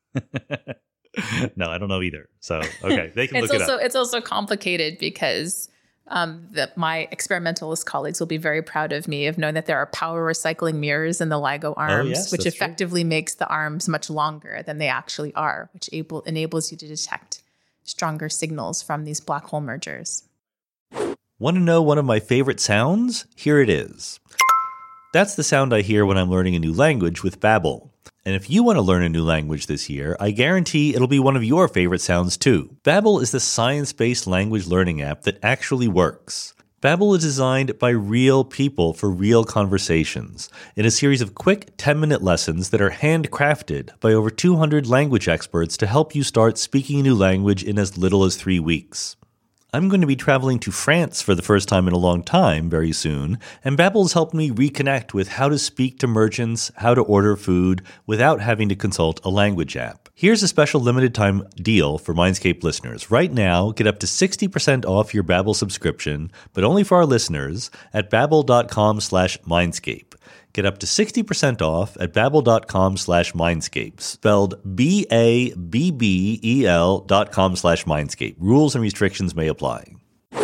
No, I don't know either. So, okay, they can It's look also it up. it's also complicated because um, that my experimentalist colleagues will be very proud of me of knowing that there are power recycling mirrors in the LIGO arms, Oh, yes, which that's true. effectively makes the arms much longer than they actually are, which able enables you to detect stronger signals from these black hole mergers. Want to know one of my favorite sounds? Here it is. That's the sound I hear when I'm learning a new language with Babbel. And if you want to learn a new language this year, I guarantee it'll be one of your favorite sounds too. Babbel is the science-based language learning app that actually works. Babbel is designed by real people for real conversations in a series of quick ten-minute lessons that are handcrafted by over two hundred language experts to help you start speaking a new language in as little as three weeks. I'm going to be traveling to France for the first time in a long time very soon, and Babbel's helped me reconnect with how to speak to merchants, how to order food, without having to consult a language app. Here's a special limited time deal for Mindscape listeners. Right now, get up to sixty percent off your Babbel subscription, but only for our listeners at babbel.com slash Mindscape. Get up to sixty percent off at babbel.com slash Mindscape, spelled B A B B E L dot com slash Mindscape. Rules and restrictions may apply.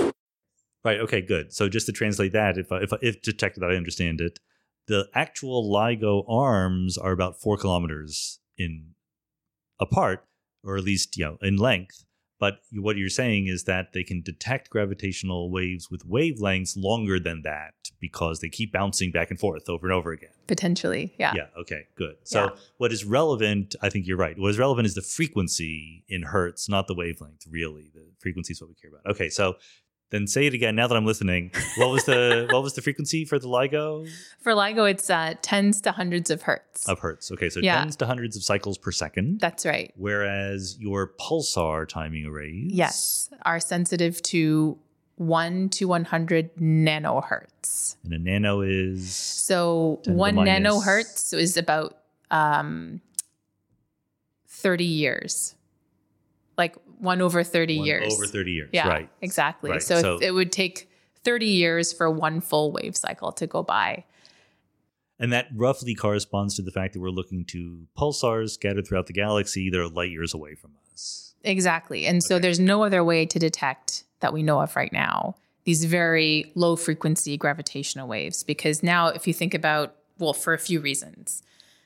Right, okay, good. So just to translate that, if, if, if to check that I understand it, the actual LIGO arms are about four kilometers in apart, or at least, you know, in length. But you, what you're saying is that they can detect gravitational waves with wavelengths longer than that because they keep bouncing back and forth over and over again. Potentially, yeah. Yeah, okay, good. So Yeah. what is relevant, I think you're right. What is relevant is the frequency in hertz, not the wavelength, really. The frequency is what we care about. Okay, so then say it again now that I'm listening. What was the what was the frequency for the LIGO? For LIGO, it's uh, tens to hundreds of hertz. Of hertz. Okay, so Yeah. tens to hundreds of cycles per second. That's right. Whereas your pulsar timing arrays. Yes, are sensitive to one to one hundred nanohertz. And a nano is So ten to the one minus- nanohertz is about um, thirty years. Like one over thirty one years. over thirty years. Yeah, Right. exactly. Right. So, So- if it would take thirty years for one full wave cycle to go by. And that roughly corresponds to the fact that we're looking to pulsars scattered throughout the galaxy that are light years away from us. Exactly. And so there's no other way to detect that we know of right now these very low frequency gravitational waves. Because now if you think about, well, for a few reasons,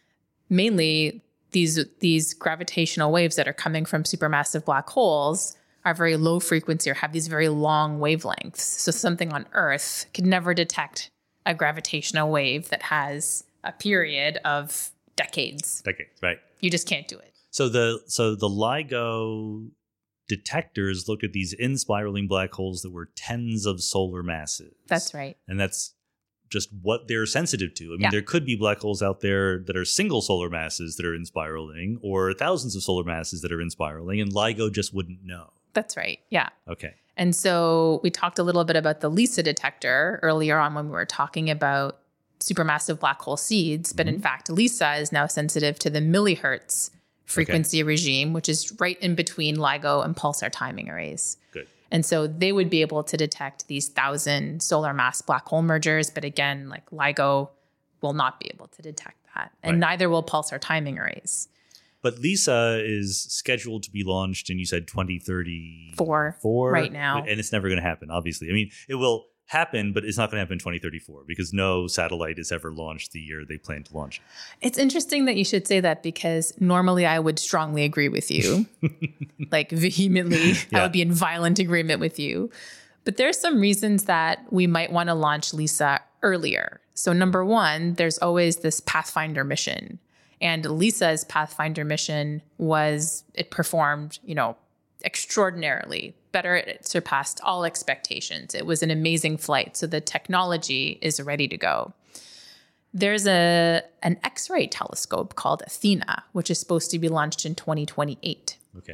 mainly these, these gravitational waves that are coming from supermassive black holes are very low frequency or have these very long wavelengths. So something on Earth could never detect a gravitational wave that has a period of decades. Decades, right. You just can't do it. So the so the LIGO detectors looked at these in-spiraling black holes that were tens of solar masses. That's right. And that's just what they're sensitive to. I mean, Yeah. there could be black holes out there that are single solar masses that are in-spiraling or thousands of solar masses that are in-spiraling, and LIGO just wouldn't know. That's right. Yeah. Okay. And so we talked a little bit about the LISA detector earlier on when we were talking about supermassive black hole seeds. But Mm-hmm. in fact, LISA is now sensitive to the millihertz frequency regime, which is right in between LIGO and pulsar timing arrays. Good. And so they would be able to detect these thousand solar mass black hole mergers. But again, like LIGO will not be able to detect that. And Right. neither will pulsar timing arrays. But LISA is scheduled to be launched in, you said, twenty thirty-four? Four right now. And it's never going to happen, obviously. I mean, it will happen, but it's not going to happen in twenty thirty-four because no satellite is ever launched the year they plan to launch. It's interesting that you should say that because normally I would strongly agree with you, like vehemently. I Yeah. would be in violent agreement with you. But there's some reasons that we might want to launch LISA earlier. So number one, there's always this Pathfinder mission. And LISA's Pathfinder mission was, it performed, you know, extraordinarily better. It surpassed all expectations. It was an amazing flight. So the technology is ready to go. There's a an X-ray telescope called Athena, which is supposed to be launched in twenty twenty-eight. Okay.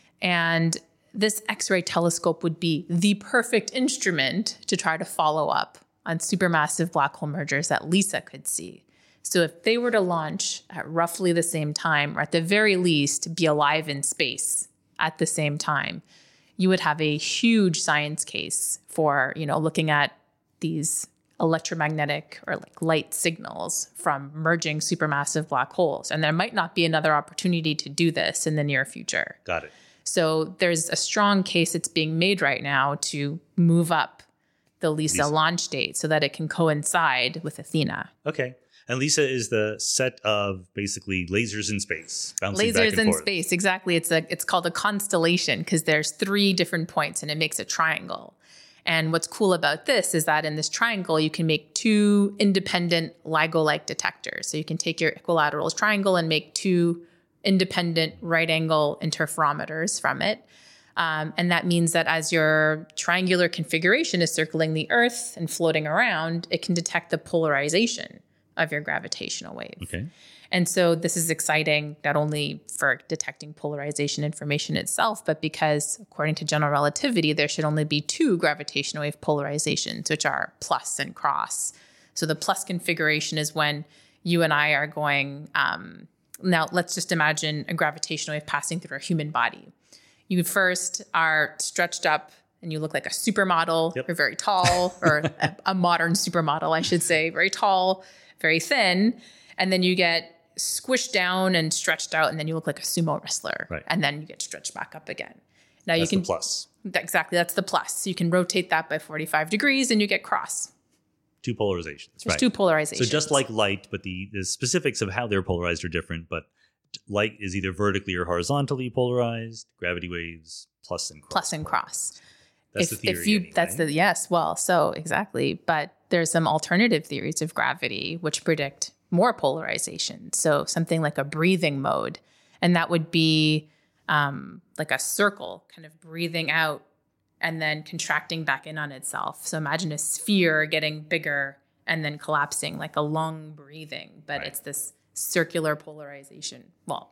And this X-ray telescope would be the perfect instrument to try to follow up on supermassive black hole mergers that LISA could see. So if they were to launch at roughly the same time, or at the very least be alive in space at the same time, you would have a huge science case for, you know, looking at these electromagnetic or like light signals from merging supermassive black holes. And there might not be another opportunity to do this in the near future. Got it. So there's a strong case that's being made right now to move up the LISA, LISA. launch date so that it can coincide with Athena. Okay. And LISA is the set of basically lasers in space, bouncing back Lasers and in forth. space, exactly. It's a it's called a constellation because there's three different points and it makes a triangle. And what's cool about this is that in this triangle, you can make two independent LIGO-like detectors. So you can take your equilateral triangle and make two independent right angle interferometers from it. Um, and that means that as your triangular configuration is circling the Earth and floating around, it can detect the polarization of your gravitational wave. Okay. And so this is exciting, not only for detecting polarization information itself, but because according to general relativity, there should only be two gravitational wave polarizations, which are plus and cross. So the plus configuration is when you and I are going, um, now let's just imagine a gravitational wave passing through a human body. You first are stretched up and you look like a supermodel. Yep. You're very tall, or a, a modern supermodel, I should say, very tall, very thin. And then you get squished down and stretched out, and then you look like a sumo wrestler. Right. And then you get stretched back up again. Now That's you can the plus. Exactly, that's the plus. So you can rotate that by forty-five degrees and you get cross. Two polarizations. There's right. two polarizations. So just like light, but the, the specifics of how they're polarized are different. But light is either vertically or horizontally polarized. Gravity waves, plus and cross. plus and cross. That's if, the theory. if you anyway. that's the yes, well, so exactly. But there's some alternative theories of gravity which predict more polarization. So something like a breathing mode, and that would be um, like a circle, kind of breathing out and then contracting back in on itself. So imagine a sphere getting bigger and then collapsing, like a lung breathing, but Right. it's this circular polarization. Well,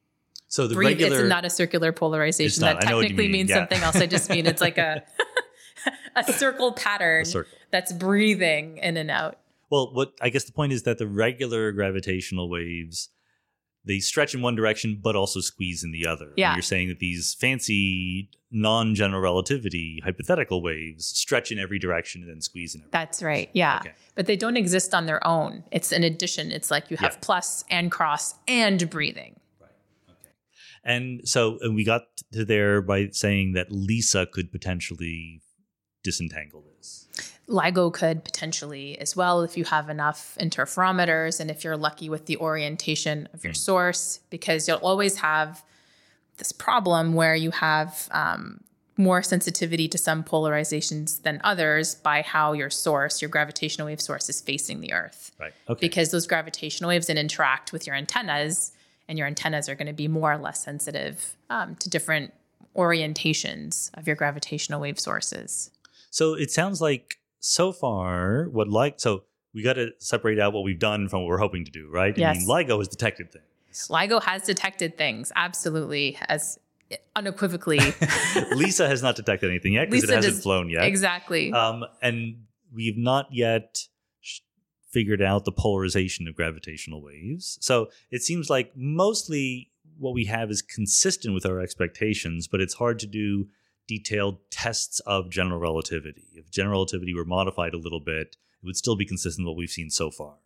So the breathe, regular it's not a circular polarization. It's not. That I know what you technically mean. means Yeah. something else. I just mean it's like a a circle pattern A circle. that's breathing in and out. Well, what I guess the point is that the regular gravitational waves, they stretch in one direction but also squeeze in the other. Yeah. And you're saying that these fancy non-general relativity hypothetical waves stretch in every direction and then squeeze in every That's right. Yeah. Okay. But they don't exist on their own. It's an addition. It's like you have Yeah. plus and cross and breathing. And so and we got to there by saying that LISA could potentially disentangle this. LIGO could potentially as well if you have enough interferometers and if you're lucky with the orientation of your Mm. source, because you'll always have this problem where you have um, more sensitivity to some polarizations than others by how your source, your gravitational wave source, is facing the Earth. Right. Okay. Because those gravitational waves then interact with your antennas, and your antennas are going to be more or less sensitive um, to different orientations of your gravitational wave sources. So it sounds like so far what like so we got to separate out what we've done from what we're hoping to do, right? Yes. I mean, LIGO has detected things. LIGO has detected things, absolutely, as unequivocally. LISA has not detected anything yet because it LISA hasn't does- flown yet. Exactly. Um, and we've not yet sh- figured out the polarization of gravitational waves. So it seems like mostly what we have is consistent with our expectations, but it's hard to do detailed tests of general relativity. If general relativity were modified a little bit, it would still be consistent with what we've seen so far.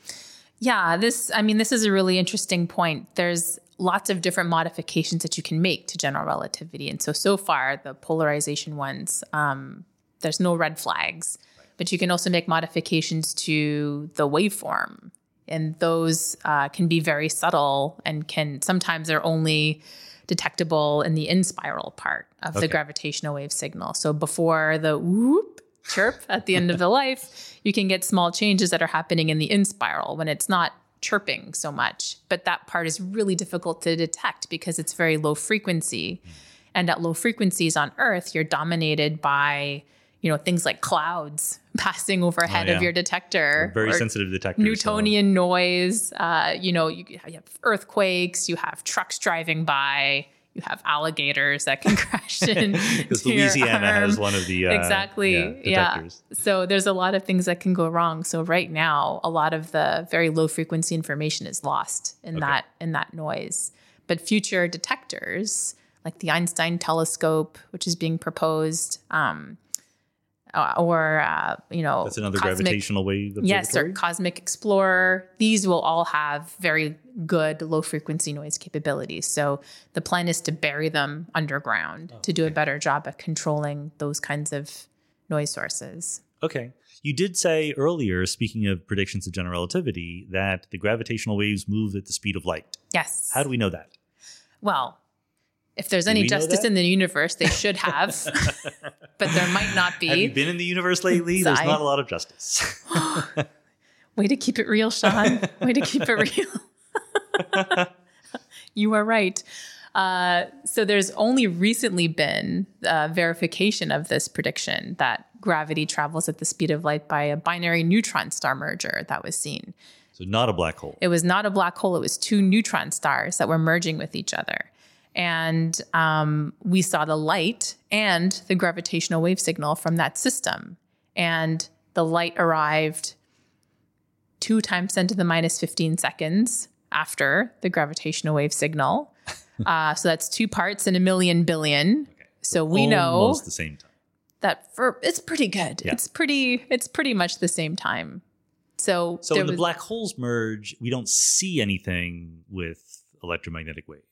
Yeah, this, I mean, this is a really interesting point. There's lots of different modifications that you can make to general relativity. And so, so far, the polarization ones, um, there's no red flags, but you can also make modifications to the waveform. And those uh, can be very subtle and can, sometimes they're only detectable in the in spiral part of Okay. the gravitational wave signal. So before the whoop chirp at the end of the life, you can get small changes that are happening in the in spiral when it's not chirping so much. But that part is really difficult to detect because it's very low frequency. And at low frequencies on Earth, you're dominated by, you know, things like clouds passing overhead Oh, yeah. of your detector. Very or sensitive detectors. Newtonian noise. Uh, you know, you, you have earthquakes, you have trucks driving by, you have alligators that can crash in. Because to your Louisiana has arm. one of the uh, Exactly. yeah, Yeah. detectors. So there's a lot of things that can go wrong. So right now, a lot of the very low frequency information is lost in Okay. that in that noise. But future detectors, like the Einstein telescope, which is being proposed, um, uh, or uh, you know, That's another cosmic- gravitational wave Yes, or observatory? Cosmic Explorer. These will all have very good low frequency noise capabilities. So the plan is to bury them underground to do a better job at controlling those kinds of noise sources. Okay. You did say earlier, speaking of predictions of general relativity, that the gravitational waves move at the speed of light. Yes. How do we know that? Well, if there's Do any we know justice that? in the universe, they should have, but there might not be. Have you been in the universe lately? There's Sigh. not a lot of justice. Way to keep it real, Sean. Way to keep it real. You are right. Uh, so there's only recently been uh, verification of this prediction that gravity travels at the speed of light by a binary neutron star merger that was seen. So not a black hole. It was not a black hole. It was two neutron stars that were merging with each other. And um, we saw the light and the gravitational wave signal from that system. And the light arrived two times ten to the minus fifteen seconds after the gravitational wave signal. Uh, so that's two parts in a million billion. So we know Almost the same time. that for it's pretty good. Yeah. It's pretty. It's pretty much the same time. So So there when the was- black holes merge, we don't see anything with electromagnetic waves.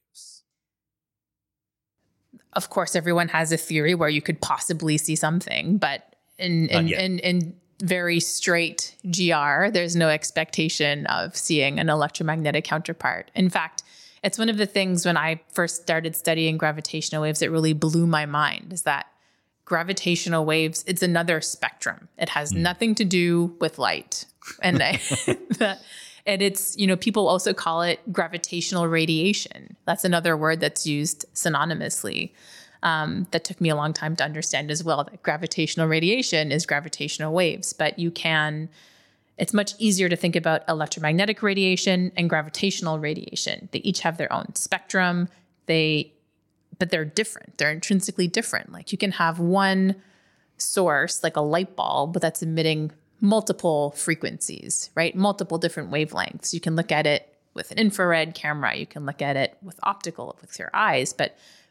of course, everyone has a theory where you could possibly see something, but in Not in, yet. in, in very straight G R, there's no expectation of seeing an electromagnetic counterpart. In fact, it's one of the things when I first started studying gravitational waves that really blew my mind is that gravitational waves, it's another spectrum. It has nothing to do with light. And I, and it's, you know, people also call it gravitational radiation. That's another word that's used synonymously. Um, that took me a long time to understand as well, that gravitational radiation is gravitational waves, but you can, it's much easier to think about electromagnetic radiation and gravitational radiation. They each have their own spectrum. They, but they're different. They're intrinsically different. Like you can have one source, like a light bulb, but that's emitting multiple frequencies, right? Multiple different wavelengths. You can look at it with an infrared camera. You can look at it with optical, with your eyes. But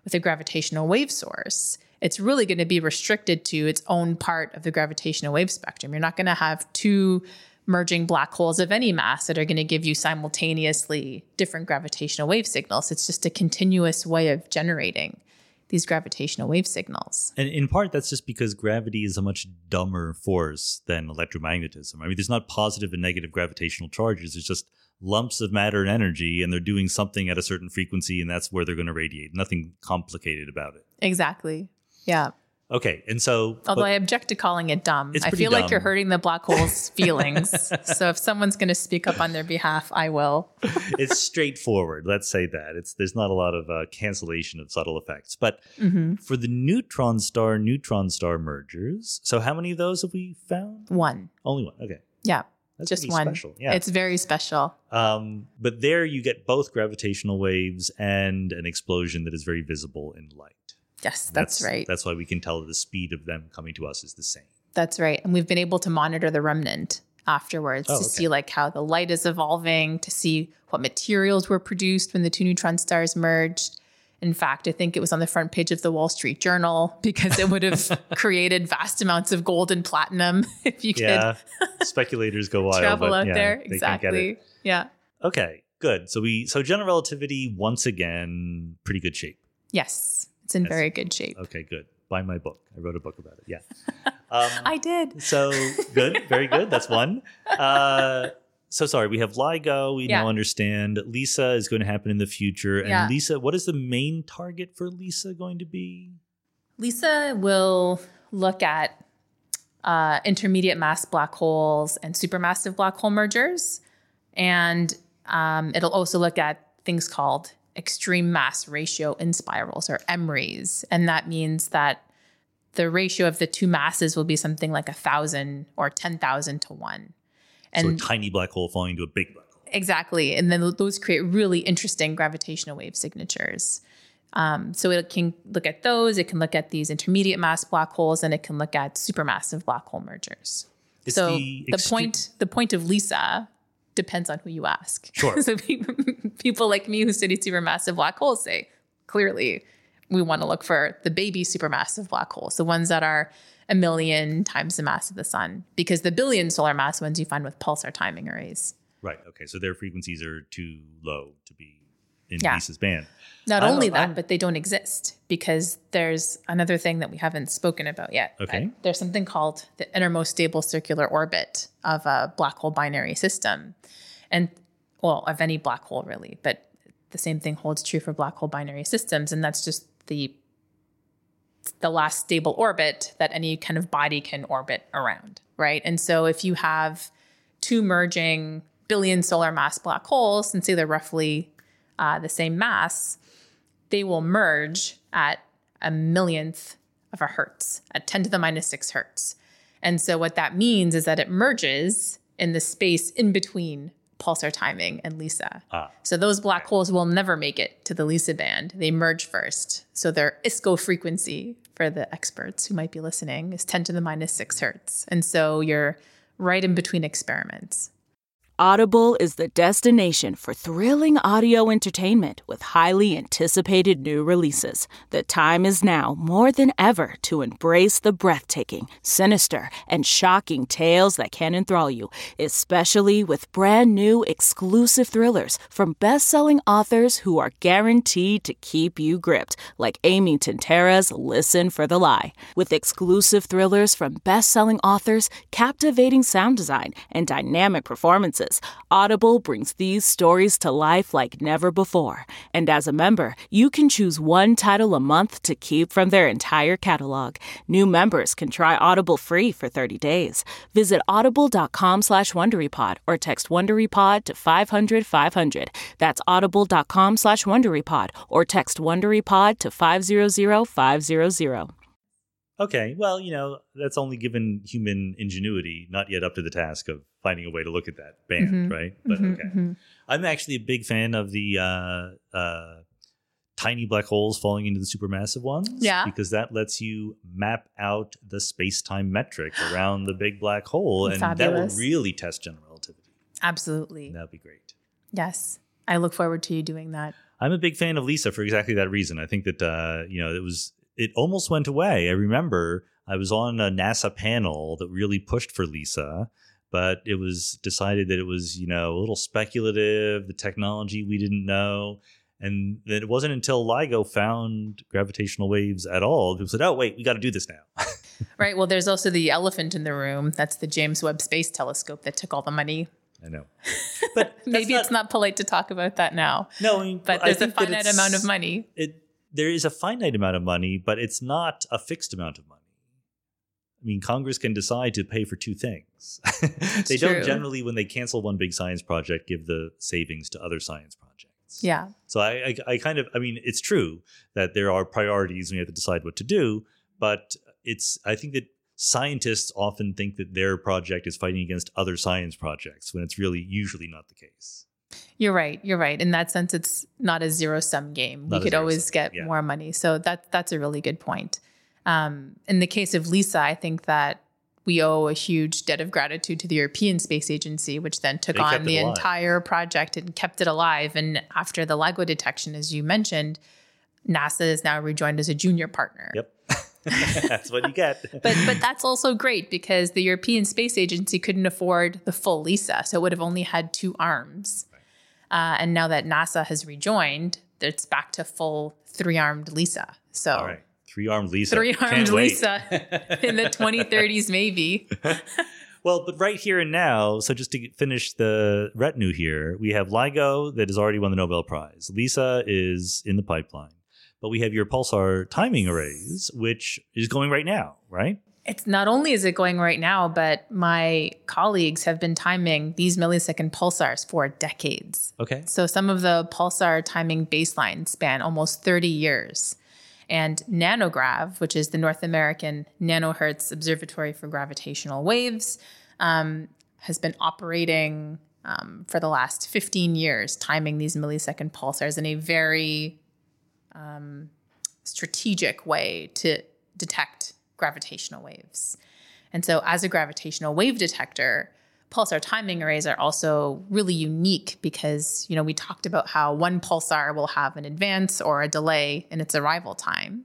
with a gravitational wave source, it's really going to be restricted to its own part of the gravitational wave spectrum. You're not going to have two merging black holes of any mass that are going to give you simultaneously different gravitational wave signals. It's just a continuous way of generating these gravitational wave signals. And in part, that's just because gravity is a much dumber force than electromagnetism. I mean, there's not positive and negative gravitational charges. It's just lumps of matter and energy, and they're doing something at a certain frequency, and that's where they're going to radiate. Nothing complicated about it. Exactly. Yeah. Okay. And so... Although but, I object to calling it dumb. It's I feel dumb. like you're hurting the black hole's feelings. So if someone's going to speak up on their behalf, I will. It's straightforward. Let's say that. It's There's not a lot of uh, cancellation of subtle effects. But Mm-hmm. for the neutron star, neutron star mergers, so how many of those have we found? One. Only one. Okay. Yeah. That's Just pretty one. special. Yeah. It's very special. Um, but there you get both gravitational waves and an explosion that is very visible in light. Yes, that's, right. That's why we can tell the speed of them coming to us is the same. That's right. And we've been able to monitor the remnant afterwards Oh, to okay. see like how the light is evolving, to see what materials were produced when the two neutron stars merged. In fact, I think it was on the front page of the Wall Street Journal because it would have created vast amounts of gold and platinum if you could Yeah. Speculators go wild. travel but out yeah, there. they can't get Exactly. it. Yeah. Okay, good. So we so general relativity, once again, pretty good shape. Yes. It's in Yes. very good shape. Okay, good. Buy my book. I wrote a book about it. Yeah. Um, I did. so good. Very good. That's one. Uh, so sorry. We have LIGO. We Yeah. now understand. LISA is going to happen in the future. And Yeah. LISA, what is the main target for LISA going to be? Lisa will look at uh, intermediate mass black holes and supermassive black hole mergers. And um, it'll also look at things called extreme mass ratio in spirals, or E M R Is. And that means that the ratio of the two masses will be something like a thousand or ten thousand to one. And so a tiny black hole falling into a big black hole. exactly. And then those create really interesting gravitational wave signatures. Um, so it can look at those, it can look at these intermediate mass black holes, and it can look at supermassive black hole mergers. It's so the the, extre- point the point of LISA depends on who you ask. Sure. So people, people like me who study supermassive black holes say, clearly, we want to look for the baby supermassive black holes, the ones that are a million times the mass of the sun, because the billion solar mass ones you find with pulsar timing arrays. Right. Okay. So their frequencies are too low to be in Yeah. LISA's band. Not I don't- only that, I- but they don't exist, because there's another thing that we haven't spoken about yet. Okay. But there's something called the innermost stable circular orbit of a black hole binary system. And, well, of any black hole really, but the same thing holds true for black hole binary systems. And that's just the the last stable orbit that any kind of body can orbit around, right? And so if you have two merging billion solar mass black holes, and say they're roughly uh, the same mass, they will merge at a millionth of a hertz, at ten to the minus six hertz. And so what that means is that it merges in the space in between pulsar timing and LISA. Ah. So those black holes will never make it to the LISA band. They merge first. So their I S C O frequency, for the experts who might be listening, is ten to the minus six hertz. And so you're right in between experiments. Audible is the destination for thrilling audio entertainment with highly anticipated new releases. The time is now more than ever to embrace the breathtaking, sinister, and shocking tales that can enthrall you, especially with brand new exclusive thrillers from best-selling authors who are guaranteed to keep you gripped, like Amy Tintera's Listen for the Lie. With exclusive thrillers from best-selling authors, captivating sound design, and dynamic performances, Audible brings these stories to life like never before. And as a member, you can choose one title a month to keep from their entire catalog. New members can try Audible free for thirty days. Visit audible.com slash WonderyPod or text WonderyPod to five hundred five hundred. That's audible.com slash WonderyPod or text WonderyPod to five hundred five hundred. Okay, well, you know, that's only given human ingenuity, not yet up to the task of finding a way to look at that band, Mhm. right? But Mhm, okay. mhm. I'm actually a big fan of the uh, uh, tiny black holes falling into the supermassive ones. Yeah. Because that lets you map out the space-time metric around the big black hole. And that Fabulous. will really test general relativity. Absolutely. That'd be great. Yes. I look forward to you doing that. I'm a big fan of LISA for exactly that reason. I think that, uh, you know, it was, it almost went away. I remember I was on a NASA panel that really pushed for LISA, but it was decided that it was, you know, a little speculative, the technology we didn't know. And then it wasn't until LIGO found gravitational waves at all who said, oh, wait, we got to do this now. Right. Well, there's also the elephant in the room. That's the James Webb Space Telescope that took all the money. I know. But maybe not, it's not polite to talk about that now. No, I mean, but there's a finite amount of money. It, there is a finite amount of money, but it's not a fixed amount of money. I mean, Congress can decide to pay for two things. They true. don't generally, when they cancel one big science project, give the savings to other science projects. Yeah. So I, I, I kind of, I mean, it's true that there are priorities and we have to decide what to do, but it's, I think that scientists often think that their project is fighting against other science projects when it's really usually not the case. You're right. You're right. In that sense, it's not a zero sum game. Not we could always sum, get yeah. more money. So that that's a really good point. Um, in the case of LISA, I think that we owe a huge debt of gratitude to the European Space Agency, which then took They on the alive. entire project and kept it alive. And after the LIGO detection, as you mentioned, NASA is now rejoined as a junior partner. Yep. That's what you get. but but that's also great because the European Space Agency couldn't afford the full LISA, so it would have only had two arms. Right. Uh, and now that NASA has rejoined, it's back to full three-armed LISA. So all right, three-armed LISA. Three-armed LISA in the twenty thirties, maybe. Well, but right here and now, so just to finish the retinue here, we have LIGO that has already won the Nobel Prize. LISA is in the pipeline. But we have your pulsar timing arrays, which is going right now, right? It's not only is it going right now, but my colleagues have been timing these millisecond pulsars for decades. Okay. So some of the pulsar timing baselines span almost thirty years. And NanoGrav, which is the North American Nanohertz Observatory for Gravitational Waves, um, has been operating um, for the last fifteen years, timing these millisecond pulsars in a very Um, strategic way to detect gravitational waves. And so as a gravitational wave detector, pulsar timing arrays are also really unique because, you know, we talked about how one pulsar will have an advance or a delay in its arrival time.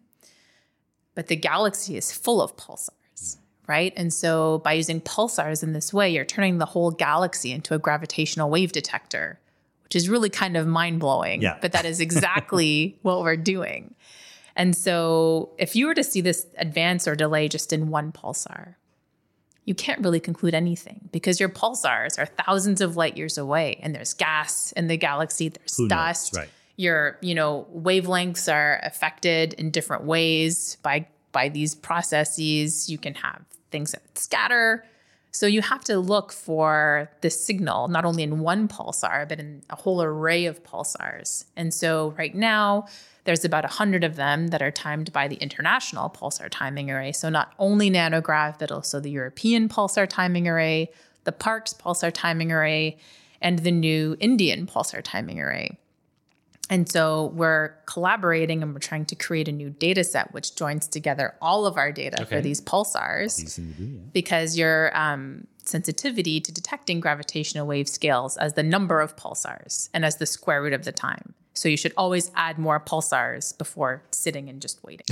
But the galaxy is full of pulsars, right? And so by using pulsars in this way, you're turning the whole galaxy into a gravitational wave detector, which is really kind of mind-blowing, yeah. but that is exactly what we're doing. And so if you were to see this advance or delay just in one pulsar, you can't really conclude anything because your pulsars are thousands of light years away and there's gas in the galaxy, there's Who dust. knows? Right. Your, you know, wavelengths are affected in different ways by, by these processes. You can have things that scatter. So you have to look for this signal, not only in one pulsar, but in a whole array of pulsars. And so right now, there's about one hundred of them that are timed by the International Pulsar Timing Array. So not only NanoGrav, but also the European Pulsar Timing Array, the Parkes Pulsar Timing Array, and the new Indian Pulsar Timing Array. And so we're collaborating and we're trying to create a new data set which joins together all of our data okay. for these pulsars do, yeah. because your um, sensitivity to detecting gravitational wave scales as the number of pulsars and as the square root of the time. So you should always add more pulsars before sitting and just waiting.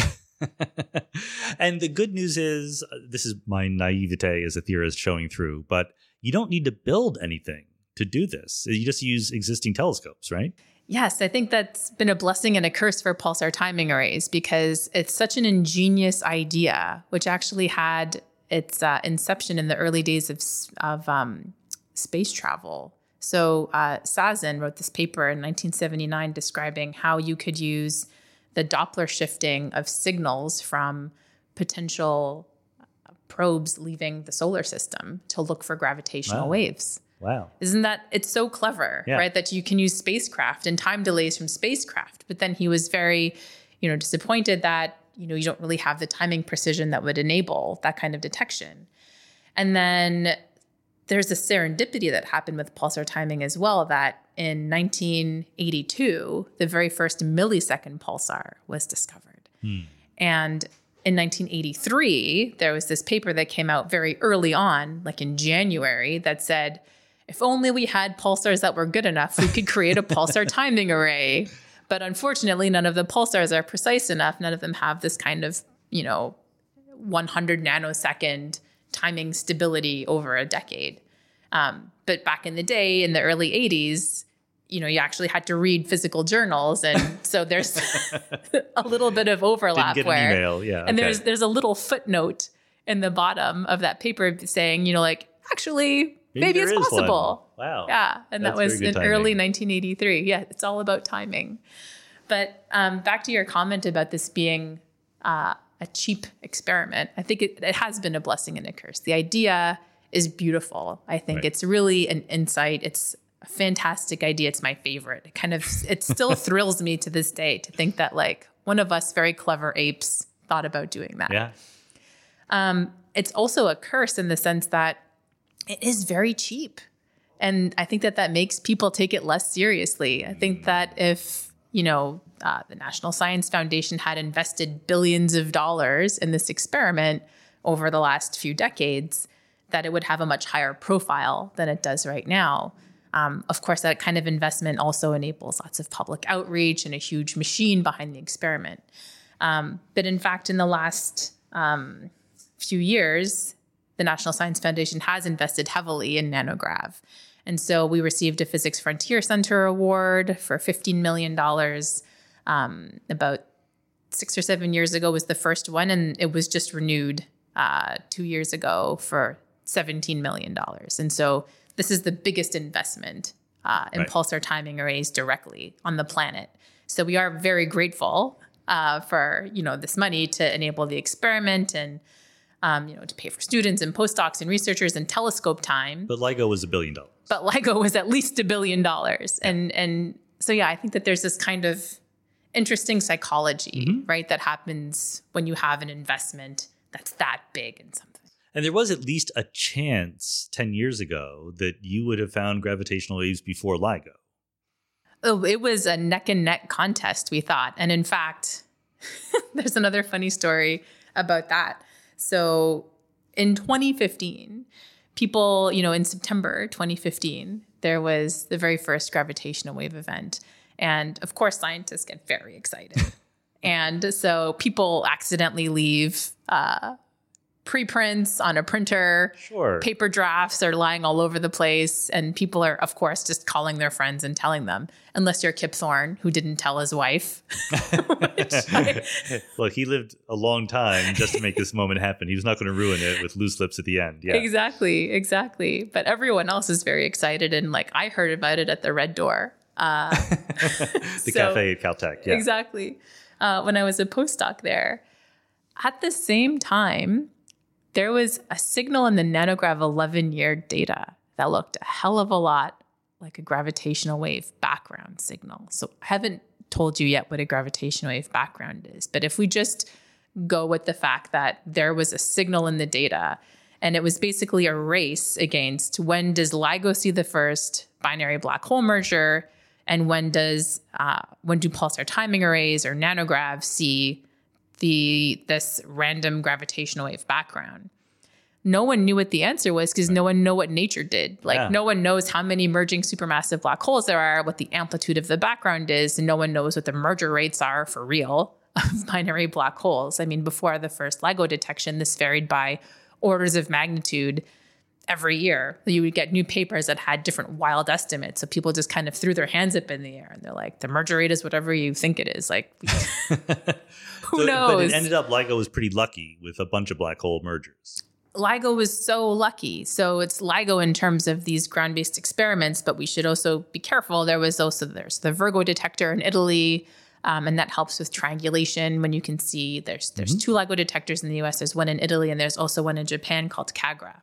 And the good news is, this is my naivete as a theorist showing through, but you don't need to build anything to do this. You just use existing telescopes, right? Yes, I think that's been a blessing and a curse for pulsar timing arrays because it's such an ingenious idea, which actually had its uh, inception in the early days of, of um, space travel. So uh, Sazin wrote this paper in nineteen seventy-nine describing how you could use the Doppler shifting of signals from potential probes leaving the solar system to look for gravitational wow. waves. Wow. Isn't that, it's so clever, yeah. right? That you can use spacecraft and time delays from spacecraft. But then he was very, you know, disappointed that, you know, you don't really have the timing precision that would enable that kind of detection. And then there's a serendipity that happened with pulsar timing as well, that in nineteen eighty-two, the very first millisecond pulsar was discovered. Hmm. And in nineteen eighty-three, there was this paper that came out very early on, like in January, that said, if only we had pulsars that were good enough, we could create a pulsar timing array. But unfortunately, none of the pulsars are precise enough. None of them have this kind of, you know, one hundred nanosecond timing stability over a decade. Um, but back in the day, in the early eighties, you know, you actually had to read physical journals. And so there's a little bit of overlap. Didn't get where, an email. Yeah. And okay. there's there's a little footnote in the bottom of that paper saying, you know, like, actually, maybe, maybe it's possible. One. Wow. Yeah. And That's that was in timing. early nineteen eighty-three. Yeah, it's all about timing. But um, back to your comment about this being uh, a cheap experiment, I think it, it has been a blessing and a curse. The idea is beautiful. I think right. it's really an insight. It's a fantastic idea. It's my favorite. It kind of, it still thrills me to this day to think that like one of us very clever apes thought about doing that. Yeah. Um, it's also a curse in the sense that it is very cheap. And I think that that makes people take it less seriously. I think that if, you know, uh, the National Science Foundation had invested billions of dollars in this experiment over the last few decades, that it would have a much higher profile than it does right now. Um, of course, that kind of investment also enables lots of public outreach and a huge machine behind the experiment. Um, but in fact, in the last um, few years, the National Science Foundation has invested heavily in nanograv. And so we received a Physics Frontier Center award for fifteen million dollars. Um, about six or seven years ago was the first one, and it was just renewed uh, two years ago for seventeen million dollars. And so this is the biggest investment uh, in right. pulsar timing arrays directly on the planet. So we are very grateful uh, for, you know, this money to enable the experiment and Um, you know, to pay for students and postdocs and researchers and telescope time. But LIGO was a billion dollars. But LIGO was at least a billion dollars. Yeah. And and so, yeah, I think that there's this kind of interesting psychology, mm-hmm. right, that happens when you have an investment that's that big in something. And there was at least a chance ten years ago that you would have found gravitational waves before LIGO. Oh, it was a neck and neck contest, we thought. And in fact, there's another funny story about that. So in twenty fifteen, people, you know, in September twenty fifteen, there was the very first gravitational wave event. And of course, scientists get very excited. And so people accidentally leave uh, preprints on a printer. Sure. Paper drafts are lying all over the place. And people are, of course, just calling their friends and telling them, unless you're Kip Thorne, who didn't tell his wife. I, Look, he lived a long time just to make this moment happen. He was not going to ruin it with loose lips at the end. Yeah, exactly, exactly. But everyone else is very excited. And like, I heard about it at the Red Door. Uh, the so, cafe at Caltech. Yeah. Exactly. Uh, when I was a postdoc there. At the same time, there was a signal in the Nanograv eleven-year data that looked a hell of a lot like a gravitational wave background signal. So I haven't told you yet what a gravitational wave background is, but if we just go with the fact that there was a signal in the data and it was basically a race against when does LIGO see the first binary black hole merger and when does uh, when do pulsar timing arrays or nanograv see the this random gravitational wave background. No one knew what the answer was because no one knew what nature did. Like yeah. no one knows how many merging supermassive black holes there are, what the amplitude of the background is, and no one knows what the merger rates are for real of binary black holes. I mean, before the first LIGO detection, this varied by orders of magnitude every year. You would get new papers that had different wild estimates. So people just kind of threw their hands up in the air and they're like, the merger rate is whatever you think it is. Like, who so, knows? But it ended up LIGO was pretty lucky with a bunch of black hole mergers. LIGO was so lucky. So it's LIGO in terms of these ground-based experiments, but we should also be careful. There was also, there's the Virgo detector in Italy, um, and that helps with triangulation when you can see there's there's mm-hmm. two LIGO detectors in the U S. There's one in Italy, and there's also one in Japan called CAGRA.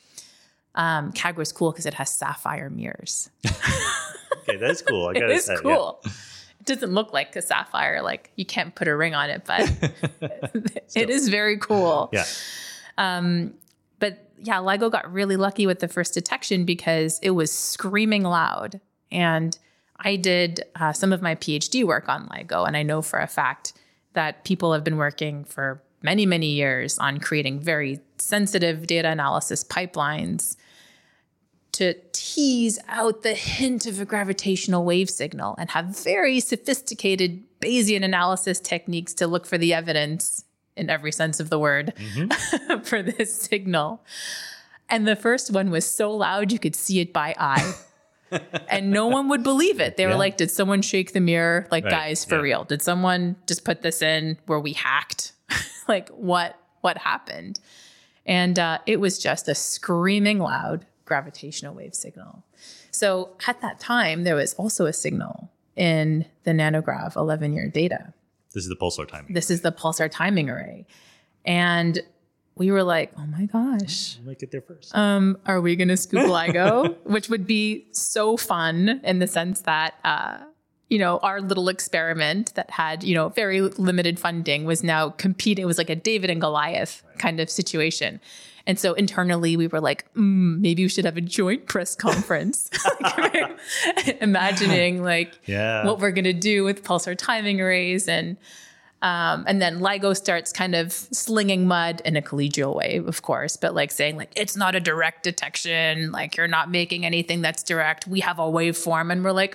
Um, CAGRA is cool because it has sapphire mirrors. Okay, that's cool. I gotta it is say, cool. Yeah. It doesn't look like a sapphire. Like you can't put a ring on it, but it is very cool. Yeah. Um, but yeah, LIGO got really lucky with the first detection because it was screaming loud. And I did uh, some of my PhD work on LIGO, and I know for a fact that people have been working for many, many years on creating very sensitive data analysis pipelines to tease out the hint of a gravitational wave signal and have very sophisticated Bayesian analysis techniques to look for the evidence in every sense of the word mm-hmm. for this signal. And the first one was so loud you could see it by eye. And no one would believe it. They were yeah. like, did someone shake the mirror? Like, right. guys, for yeah. real. Did someone just put this in where we hacked? Like, what what happened? And uh, it was just a screaming loud gravitational wave signal. So at that time, there was also a signal in the Nanograv eleven-year data. This is the pulsar timing. This is the pulsar timing array. And we were like, oh my gosh. I might get there first. Um, are we going to scoop LIGO? Which would be so fun in the sense that, uh, you know, our little experiment that had, you know, very limited funding was now competing. It was like a David and Goliath right. kind of situation. And so internally we were like, mm, maybe we should have a joint press conference. Like, imagining like yeah. what we're going to do with pulsar timing arrays. And Um, and then LIGO starts kind of slinging mud in a collegial way, of course, but like saying like, it's not a direct detection. Like you're not making anything that's direct. We have a waveform. And we're like,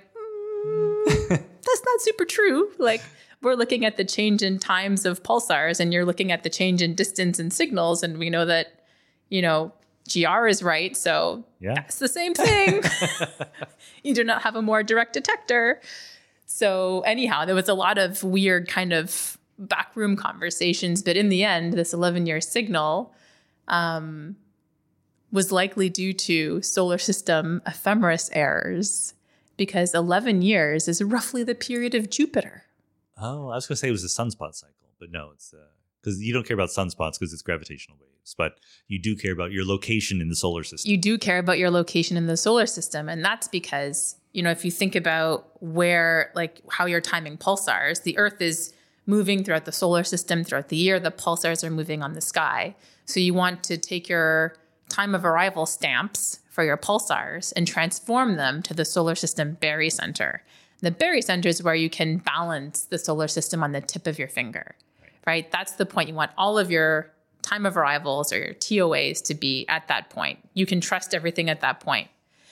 mm, that's not super true. Like we're looking at the change in times of pulsars and you're looking at the change in distance and signals. And we know that, you know, G R is right. So yeah. that's the same thing. You do not have a more direct detector. So anyhow, there was a lot of weird kind of backroom conversations, but in the end, this eleven-year signal um, was likely due to solar system ephemeris errors because eleven years is roughly the period of Jupiter. Oh, I was going to say it was a sunspot cycle, but no, it's because uh, you don't care about sunspots because it's gravitational waves, but you do care about your location in the solar system. You do care about your location in the solar system, and that's because, you know, if you think about where, like how you're timing pulsars, the Earth is moving throughout the solar system throughout the year. The pulsars are moving on the sky. So you want to take your time of arrival stamps for your pulsars and transform them to the solar system barycenter. The barycenter is where you can balance the solar system on the tip of your finger, right? right? That's the point. You want all of your time of arrivals or your T O As to be at that point. You can trust everything at that point.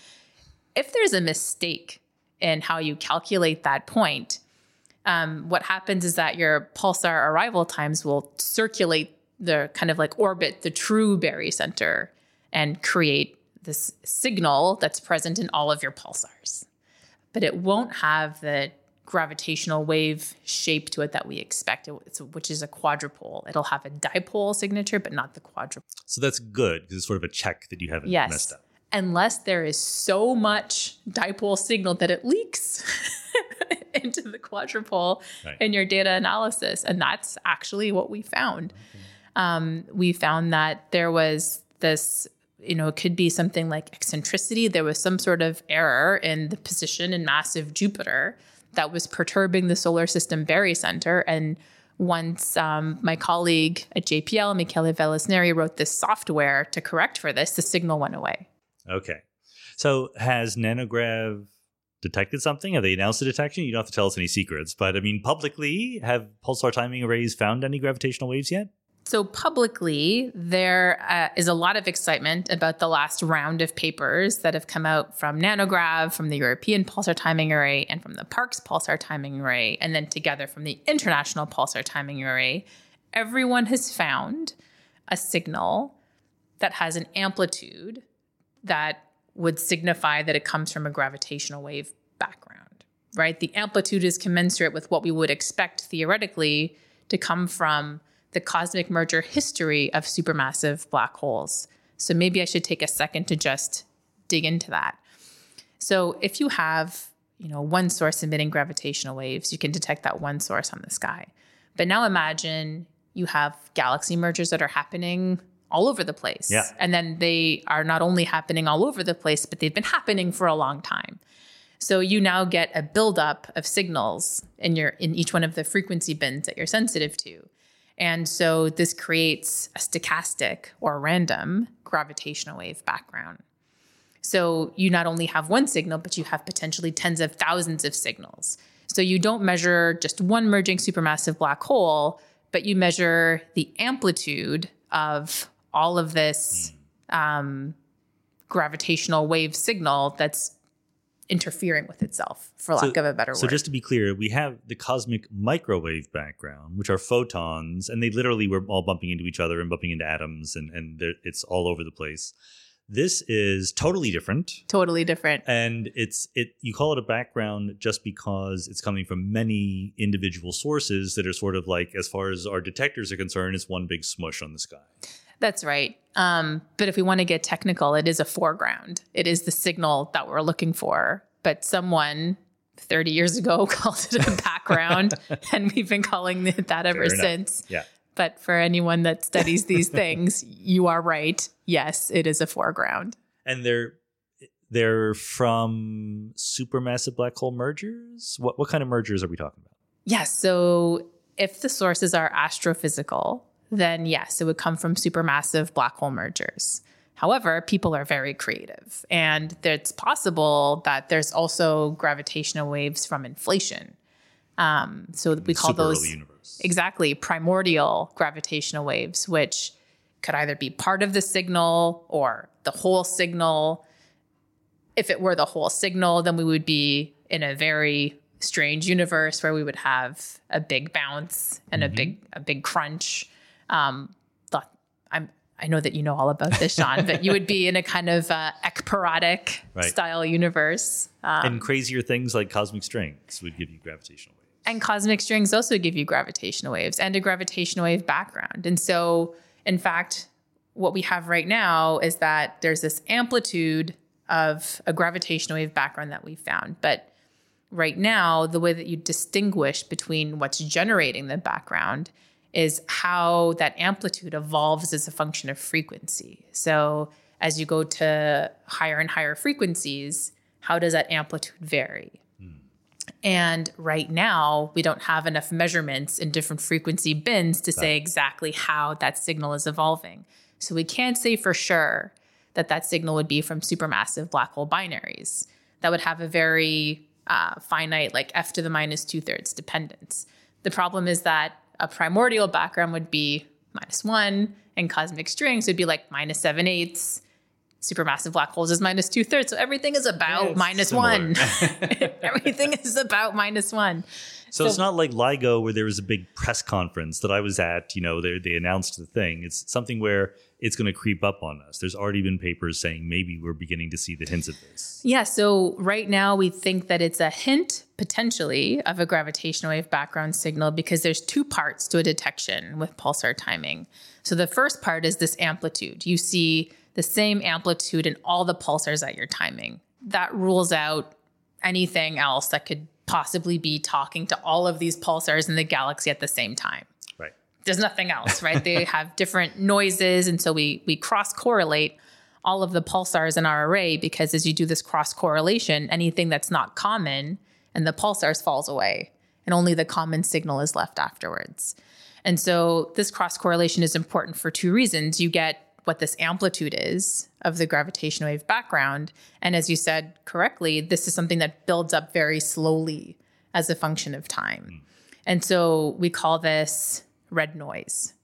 If there's a mistake in how you calculate that point, um, what happens is that your pulsar arrival times will circulate the kind of like orbit the true barycenter and create this signal that's present in all of your pulsars. But it won't have the gravitational wave shape to it that we expect, which is a quadrupole. It'll have a dipole signature, but not the quadrupole. So that's good because it's sort of a check that you haven't yes. messed up. Unless there is so much dipole signal that it leaks into the quadrupole right. in your data analysis. And that's actually what we found. Okay. Um, we found that there was this, you know, it could be something like eccentricity. There was some sort of error in the position and mass of Jupiter that was perturbing the solar system barycenter. And once um, my colleague at J P L, Michele Vellisneri, wrote this software to correct for this, the signal went away. Okay. So has Nanograv detected something? Have they announced the detection? You don't have to tell us any secrets. But I mean, publicly, have pulsar timing arrays found any gravitational waves yet? So publicly, there uh, is a lot of excitement about the last round of papers that have come out from Nanograv, from the European Pulsar Timing Array, and from the Parkes Pulsar Timing Array, and then together from the International Pulsar Timing Array. Everyone has found a signal that has an amplitude that would signify that it comes from a gravitational wave background, right? The amplitude is commensurate with what we would expect theoretically to come from the cosmic merger history of supermassive black holes. So maybe I should take a second to just dig into that. So if you have, you know, one source emitting gravitational waves, you can detect that one source on the sky. But now imagine you have galaxy mergers that are happening all over the place. Yeah. And then they are not only happening all over the place, but they've been happening for a long time. So you now get a buildup of signals in your in each one of the frequency bins that you're sensitive to. And so this creates a stochastic or random gravitational wave background. So you not only have one signal, but you have potentially tens of thousands of signals. So you don't measure just one merging supermassive black hole, but you measure the amplitude of all of this um, gravitational wave signal that's interfering with itself, for lack so, of a better so word. So just to be clear, we have the cosmic microwave background, which are photons, and they literally were all bumping into each other and bumping into atoms, and, and it's all over the place. This is totally different. Totally different. And it's it. You call it a background just because it's coming from many individual sources that are sort of like, as far as our detectors are concerned, it's one big smush on the sky. That's right. Um, but if we want to get technical, it is a foreground. It is the signal that we're looking for. But someone thirty years ago called it a background, and we've been calling it that ever Fair since. Enough. Yeah. But for anyone that studies these things, you are right. Yes, it is a foreground. And they're they're from supermassive black hole mergers? What what kind of mergers are we talking about? Yes. So if the sources are astrophysical, then yes, it would come from supermassive black hole mergers. However, people are very creative, and it's possible that there's also gravitational waves from inflation. Um, so we call Super those early universe. Exactly primordial gravitational waves, which could either be part of the signal or the whole signal. If it were the whole signal, then we would be in a very strange universe where we would have a big bounce and mm-hmm. a big a big crunch. Um, the, I'm I know that you know all about this, Sean, but you would be in a kind of uh, ekpyrotic right. style universe. Um, and crazier things like cosmic strings would give you gravitational waves. And cosmic strings also give you gravitational waves and a gravitational wave background. And so, in fact, what we have right now is that there's this amplitude of a gravitational wave background that we found. But right now, the way that you distinguish between what's generating the background is how that amplitude evolves as a function of frequency. So as you go to higher and higher frequencies, how does that amplitude vary? And right now, we don't have enough measurements in different frequency bins to say exactly how that signal is evolving. So we can't say for sure that that signal would be from supermassive black hole binaries. That would have a very uh, finite, like f to the minus two-thirds dependence. The problem is that a primordial background would be minus one, and cosmic strings would be like minus seven-eighths. Supermassive black holes is minus two thirds. So everything is about yeah, minus similar. one. Everything is about minus one. So, so it's not like LIGO where there was a big press conference that I was at, you know, they, they announced the thing. It's something where it's going to creep up on us. There's already been papers saying maybe we're beginning to see the hints of this. Yeah. So right now we think that it's a hint potentially of a gravitational wave background signal because there's two parts to a detection with pulsar timing. So the first part is this amplitude. You see the same amplitude in all the pulsars that you're timing. That rules out anything else that could possibly be talking to all of these pulsars in the galaxy at the same time. Right. There's nothing else, right? They have different noises, and so we we cross-correlate all of the pulsars in our array because as you do this cross-correlation, anything that's not common and the pulsars falls away, and only the common signal is left afterwards. And so this cross-correlation is important for two reasons. You get what this amplitude is of the gravitational wave background. And as you said correctly, this is something that builds up very slowly as a function of time. Mm. And so we call this red noise.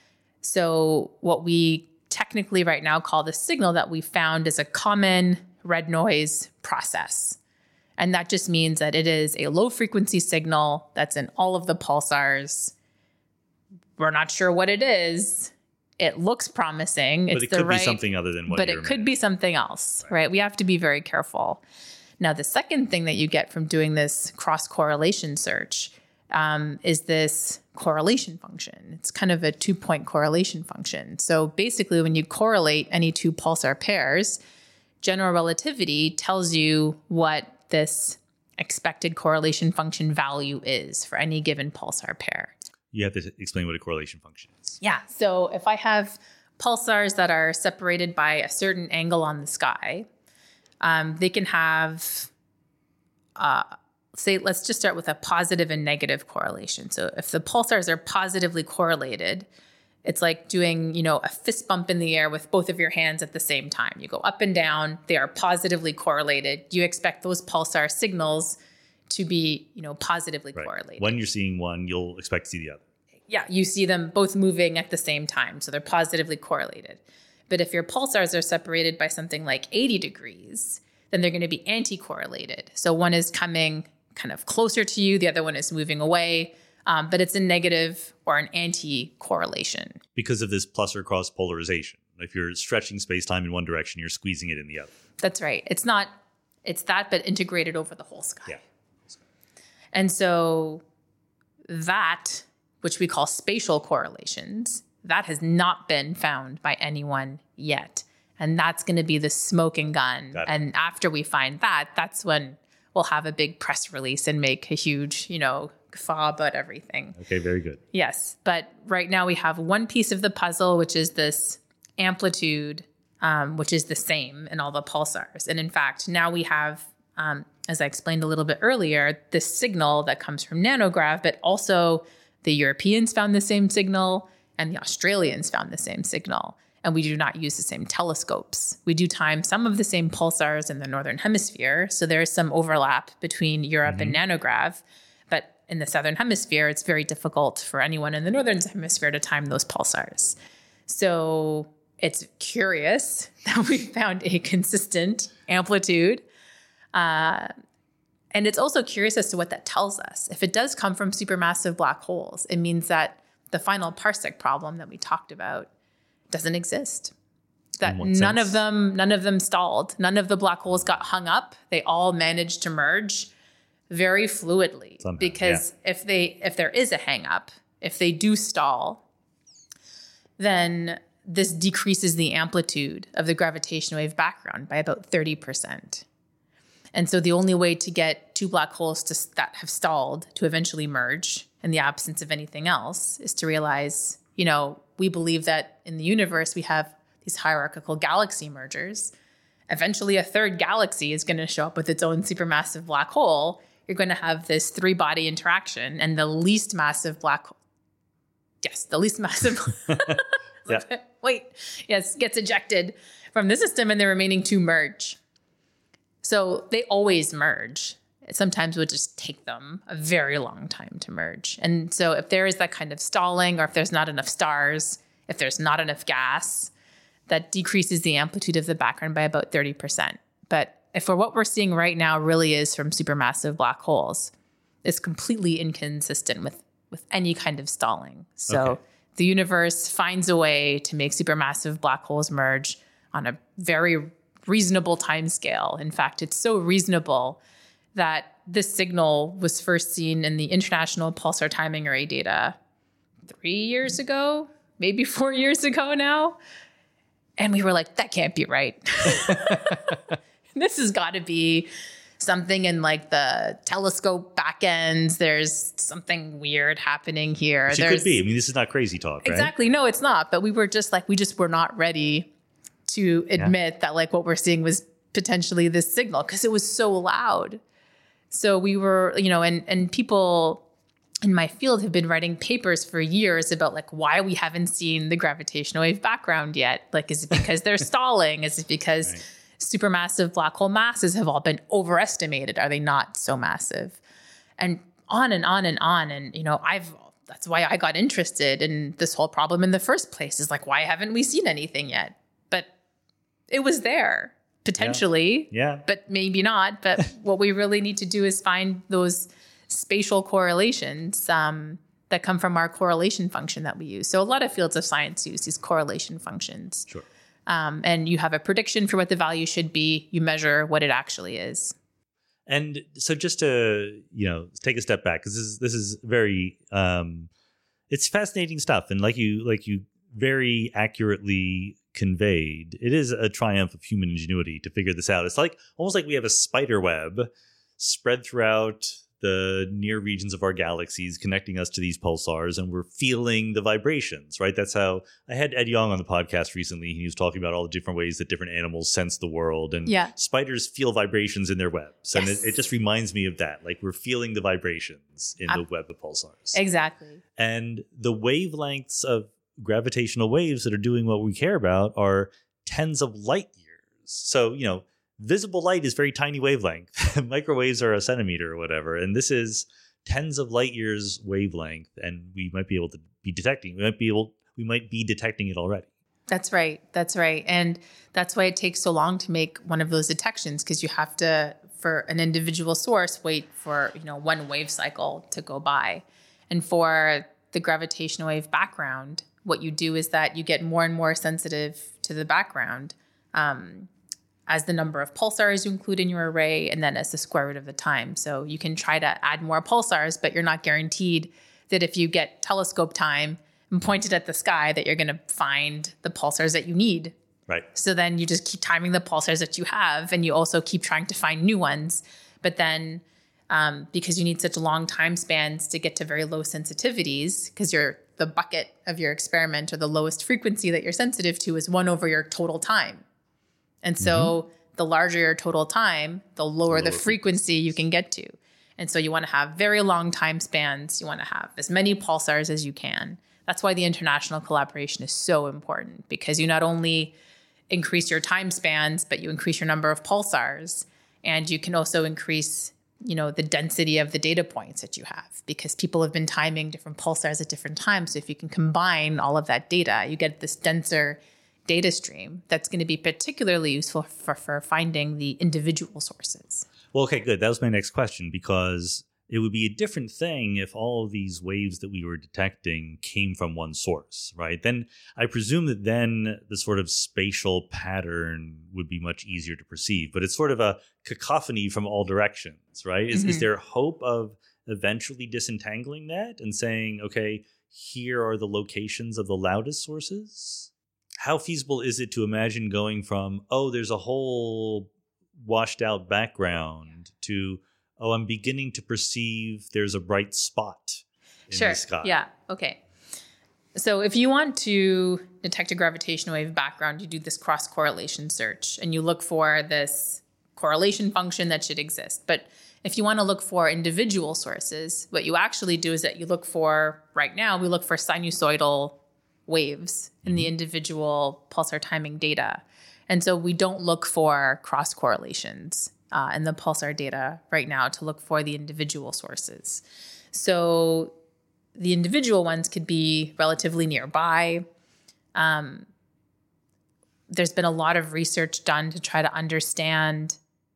So what we technically right now call the signal that we found is a common red noise process. And that just means that it is a low frequency signal that's in all of the pulsars. We're not sure what it is. It looks promising. But it's it the could right, be something other than what But you're it could imagining. be something else, right. right? We have to be very careful. Now, the second thing that you get from doing this cross-correlation search um, is this correlation function. It's kind of a two-point correlation function. So basically, when you correlate any two pulsar pairs, general relativity tells you what this expected correlation function value is for any given pulsar pair. You have to explain what a correlation function is. Yeah. So if I have pulsars that are separated by a certain angle on the sky, um, they can have, uh, say, let's just start with a positive and negative correlation. So if the pulsars are positively correlated, it's like doing, you know, a fist bump in the air with both of your hands at the same time. You go up and down. They are positively correlated. You expect those pulsar signals to be, you know, positively Right. correlated. When you're seeing one, you'll expect to see the other. Yeah, you see them both moving at the same time. So they're positively correlated. But if your pulsars are separated by something like eighty degrees, then they're going to be anti-correlated. So one is coming kind of closer to you, the other one is moving away, um, but it's a negative or an anti-correlation. Because of this plus or cross polarization. If you're stretching space-time in one direction, you're squeezing it in the other. That's right. It's not, it's that, but integrated over the whole sky. Yeah. And so that, which we call spatial correlations, that has not been found by anyone yet. And that's going to be the smoking gun. And after we find that, that's when we'll have a big press release and make a huge, you know, guffaw about everything. Okay, very good. Yes. But right now we have one piece of the puzzle, which is this amplitude, um, which is the same in all the pulsars. And in fact, now we have, um, as I explained a little bit earlier, this signal that comes from nanograv, but also the Europeans found the same signal and the Australians found the same signal. And we do not use the same telescopes. We do time some of the same pulsars in the Northern Hemisphere. So there's some overlap between Europe mm-hmm. and nanograv. But in the Southern Hemisphere, it's very difficult for anyone in the Northern Hemisphere to time those pulsars. So it's curious that we found a consistent amplitude. Uh, and it's also curious as to what that tells us. If it does come from supermassive black holes, it means that the final parsec problem that we talked about doesn't exist. That none sense? of them, none of them stalled. None of the black holes got hung up. They all managed to merge very fluidly. Somehow, because yeah. if they, if there is a hang up, if they do stall, then this decreases the amplitude of the gravitational wave background by about thirty percent. And so the only way to get two black holes to, that have stalled to eventually merge in the absence of anything else is to realize, you know, we believe that in the universe we have these hierarchical galaxy mergers. Eventually a third galaxy is going to show up with its own supermassive black hole. You're going to have this three-body interaction, and the least massive black hole, yes, the least massive, yeah. wait, yes, gets ejected from the system, and the remaining two merge. So they always merge. It sometimes would just take them a very long time to merge. And so if there is that kind of stalling, or if there's not enough stars, if there's not enough gas, that decreases the amplitude of the background by about thirty percent. But if for what we're seeing right now really is from supermassive black holes, it's completely inconsistent with, with any kind of stalling. So okay. The universe finds a way to make supermassive black holes merge on a very reasonable timescale. In fact, it's so reasonable that this signal was first seen in the International Pulsar Timing Array data three years ago, maybe four years ago now. And we were like, that can't be right. This has got to be something in like the telescope back ends. There's something weird happening here. Which it could be. I mean, this is not crazy talk, right? Exactly. No, it's not. But we were just like, we just were not ready to admit yeah. that like what we're seeing was potentially this signal because it was so loud. So we were, you know, and and people in my field have been writing papers for years about like why we haven't seen the gravitational wave background yet. Like, is it because they're stalling? Is it because right. supermassive black hole masses have all been overestimated? Are they not so massive? And on and on and on. And, you know, I've, that's why I got interested in this whole problem in the first place, is like, why haven't we seen anything yet? But it was there potentially, yeah, yeah. but maybe not. But what we really need to do is find those spatial correlations um, that come from our correlation function that we use. So a lot of fields of science use these correlation functions. Sure. Um, and you have a prediction for what the value should be. You measure what it actually is. And so just to, you know, take a step back, because this is, this is very, um, it's fascinating stuff. And like you, like you very accurately conveyed, it is a triumph of human ingenuity to figure this out. It's like almost like we have a spider web spread throughout the near regions of our galaxies, connecting us to these pulsars, and we're feeling the vibrations, right? That's how I had Ed Yong on the podcast recently. He was talking about all the different ways that different animals sense the world, and yeah. spiders feel vibrations in their webs. And yes. it, it just reminds me of that. Like we're feeling the vibrations in I'm, the web of pulsars. Exactly. And the wavelengths of gravitational waves that are doing what we care about are tens of light years. So, you know, visible light is very tiny wavelength. Microwaves are a centimeter or whatever. And this is tens of light years wavelength. And we might be able to be detecting. We might be able, we might be detecting it already. That's right. That's right. And that's why it takes so long to make one of those detections, because you have to, for an individual source, wait for, you know, one wave cycle to go by. And for the gravitational wave background, what you do is that you get more and more sensitive to the background um, as the number of pulsars you include in your array, and then as the square root of the time. So you can try to add more pulsars, but you're not guaranteed that if you get telescope time and point it at the sky, that you're going to find the pulsars that you need. Right. So then you just keep timing the pulsars that you have, and you also keep trying to find new ones. But then um, because you need such long time spans to get to very low sensitivities, because you're the bucket of your experiment, or the lowest frequency that you're sensitive to, is one over your total time. And so mm-hmm. the larger your total time, the lower, lower the frequency you can get to. And so you want to have very long time spans. You want to have as many pulsars as you can. That's why the international collaboration is so important, because you not only increase your time spans, but you increase your number of pulsars, and you can also increase, you know, the density of the data points that you have, because people have been timing different pulsars at different times. So if you can combine all of that data, you get this denser data stream that's going to be particularly useful for, for finding the individual sources. Well, okay, good. That was my next question, because it would be a different thing if all of these waves that we were detecting came from one source, right? Then I presume that then the sort of spatial pattern would be much easier to perceive, but it's sort of a cacophony from all directions, right? Is, mm-hmm. is there hope of eventually disentangling that and saying, okay, here are the locations of the loudest sources? How feasible is it to imagine going from, oh, there's a whole washed out background to, oh, I'm beginning to perceive there's a bright spot in sure. the sky? Yeah. Okay. So if you want to detect a gravitational wave background, you do this cross-correlation search, and you look for this correlation function that should exist. But if you want to look for individual sources, what you actually do is that you look for, right now, we look for sinusoidal waves in the individual pulsar timing data. And so we don't look for cross correlations uh, in the pulsar data right now to look for the individual sources. So the individual ones could be relatively nearby. Um, there's been a lot of research done to try to understand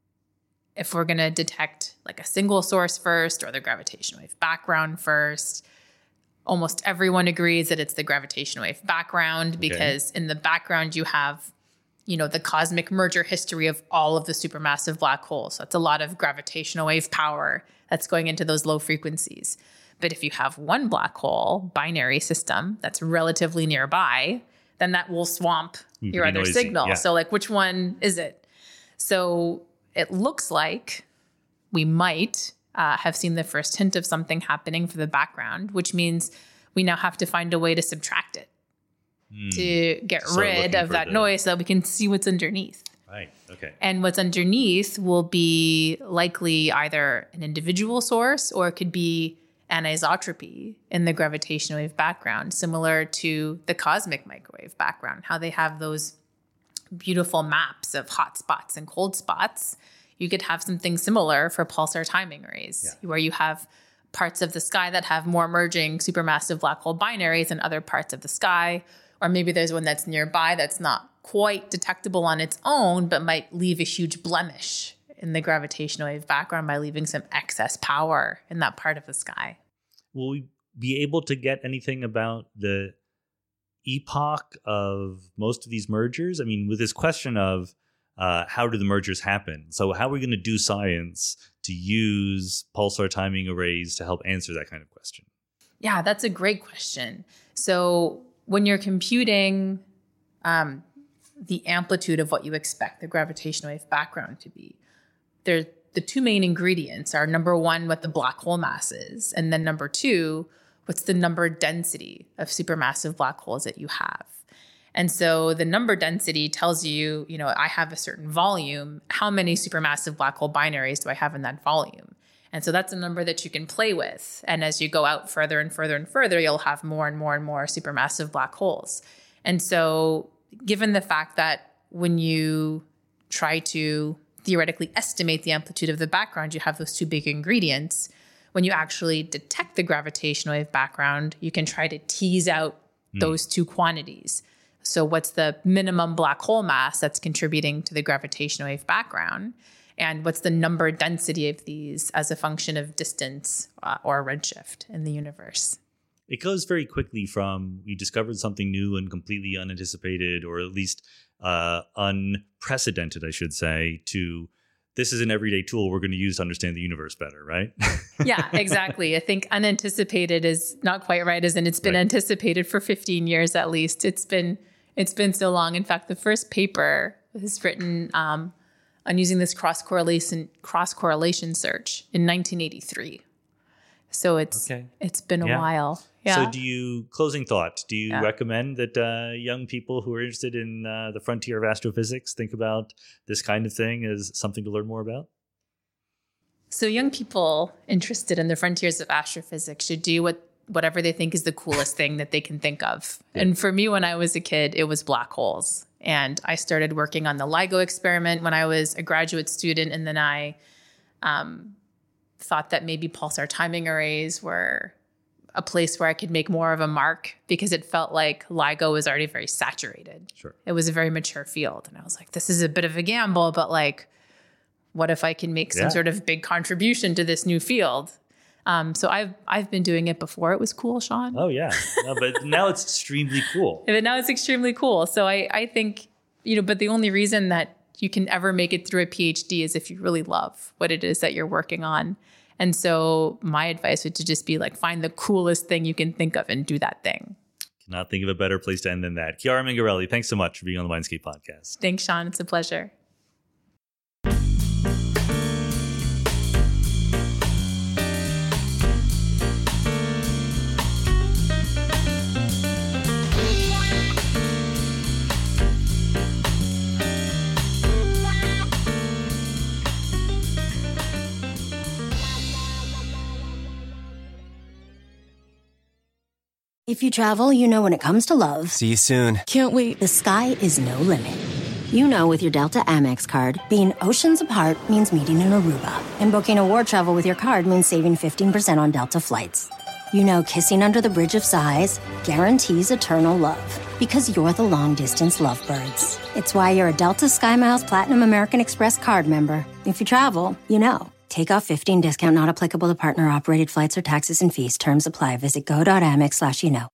if we're going to detect like a single source first or the gravitational wave background first. Almost everyone agrees that it's the gravitational wave background, because okay. in the background you have, you know, the cosmic merger history of all of the supermassive black holes. So that's a lot of gravitational wave power that's going into those low frequencies. But if you have one black hole binary system that's relatively nearby, then that will swamp your other noisy. signal. Yeah. So like, which one is it? So it looks like we might Uh, have seen the first hint of something happening for the background, which means we now have to find a way to subtract it mm. to get Start rid of that the... noise so that we can see what's underneath. Right. Okay. And what's underneath will be likely either an individual source, or it could be anisotropy in the gravitational wave background, similar to the cosmic microwave background, how they have those beautiful maps of hot spots and cold spots. You could have something similar for pulsar timing arrays, yeah. where you have parts of the sky that have more merging supermassive black hole binaries than other parts of the sky. Or maybe there's one that's nearby that's not quite detectable on its own, but might leave a huge blemish in the gravitational wave background by leaving some excess power in that part of the sky. Will we be able to get anything about the epoch of most of these mergers? I mean, with this question of Uh, how do the mergers happen? So how are we going to do science to use pulsar timing arrays to help answer that kind of question? Yeah, that's a great question. So when you're computing um, the amplitude of what you expect the gravitational wave background to be, there, the two main ingredients are, number one, what the black hole mass is, and then number two, what's the number density of supermassive black holes that you have. And so the number density tells you, you know, I have a certain volume. How many supermassive black hole binaries do I have in that volume? And so that's a number that you can play with. And as you go out further and further and further, you'll have more and more and more supermassive black holes. And so given the fact that when you try to theoretically estimate the amplitude of the background, you have those two big ingredients. When you actually detect the gravitational wave background, you can try to tease out mm. those two quantities. So what's the minimum black hole mass that's contributing to the gravitational wave background? And what's the number density of these as a function of distance uh, or redshift in the universe? It goes very quickly from we discovered something new and completely unanticipated, or at least uh, unprecedented, I should say, to this is an everyday tool we're going to use to understand the universe better, right? Yeah, exactly. I think unanticipated is not quite right, as in it's been right. anticipated for fifteen years at least. It's been it's been so long. In fact, the first paper was written um, on using this cross correlation cross correlation search in nineteen eighty-three. So it's okay. it's been a yeah. while. Yeah. So do you, closing thought, do you yeah. recommend that uh, young people who are interested in uh, the frontier of astrophysics think about this kind of thing as something to learn more about? So young people interested in the frontiers of astrophysics should do what whatever they think is the coolest thing that they can think of. Yeah. And for me, when I was a kid, it was black holes. And I started working on the LIGO experiment when I was a graduate student. And then I um, thought that maybe pulsar timing arrays were a place where I could make more of a mark, because it felt like LIGO was already very saturated. Sure. It was a very mature field. And I was like, this is a bit of a gamble, but like, what if I can make some yeah. sort of big contribution to this new field? Um, so I've I've been doing it before. It was cool, Sean. Oh, yeah. No, but now it's extremely cool. But now it's extremely cool. So I, I think, you know, but the only reason that you can ever make it through a PhD is if you really love what it is that you're working on. And so my advice would to just be like, find the coolest thing you can think of and do that thing. Cannot think of a better place to end than that. Chiara Mingarelli, thanks so much for being on the Mindscape podcast. Thanks, Sean. It's a pleasure. If you travel, you know when it comes to love. See you soon. Can't wait. The sky is no limit. You know with your Delta Amex card, being oceans apart means meeting in Aruba. And booking award travel with your card means saving fifteen percent on Delta flights. You know kissing under the Bridge of Sighs guarantees eternal love. Because you're the long-distance lovebirds. It's why you're a Delta SkyMiles Platinum American Express card member. If you travel, you know. Take off fifteen discount not applicable to partner operated flights or taxes and fees. Terms apply. Visit go.amex slash you know.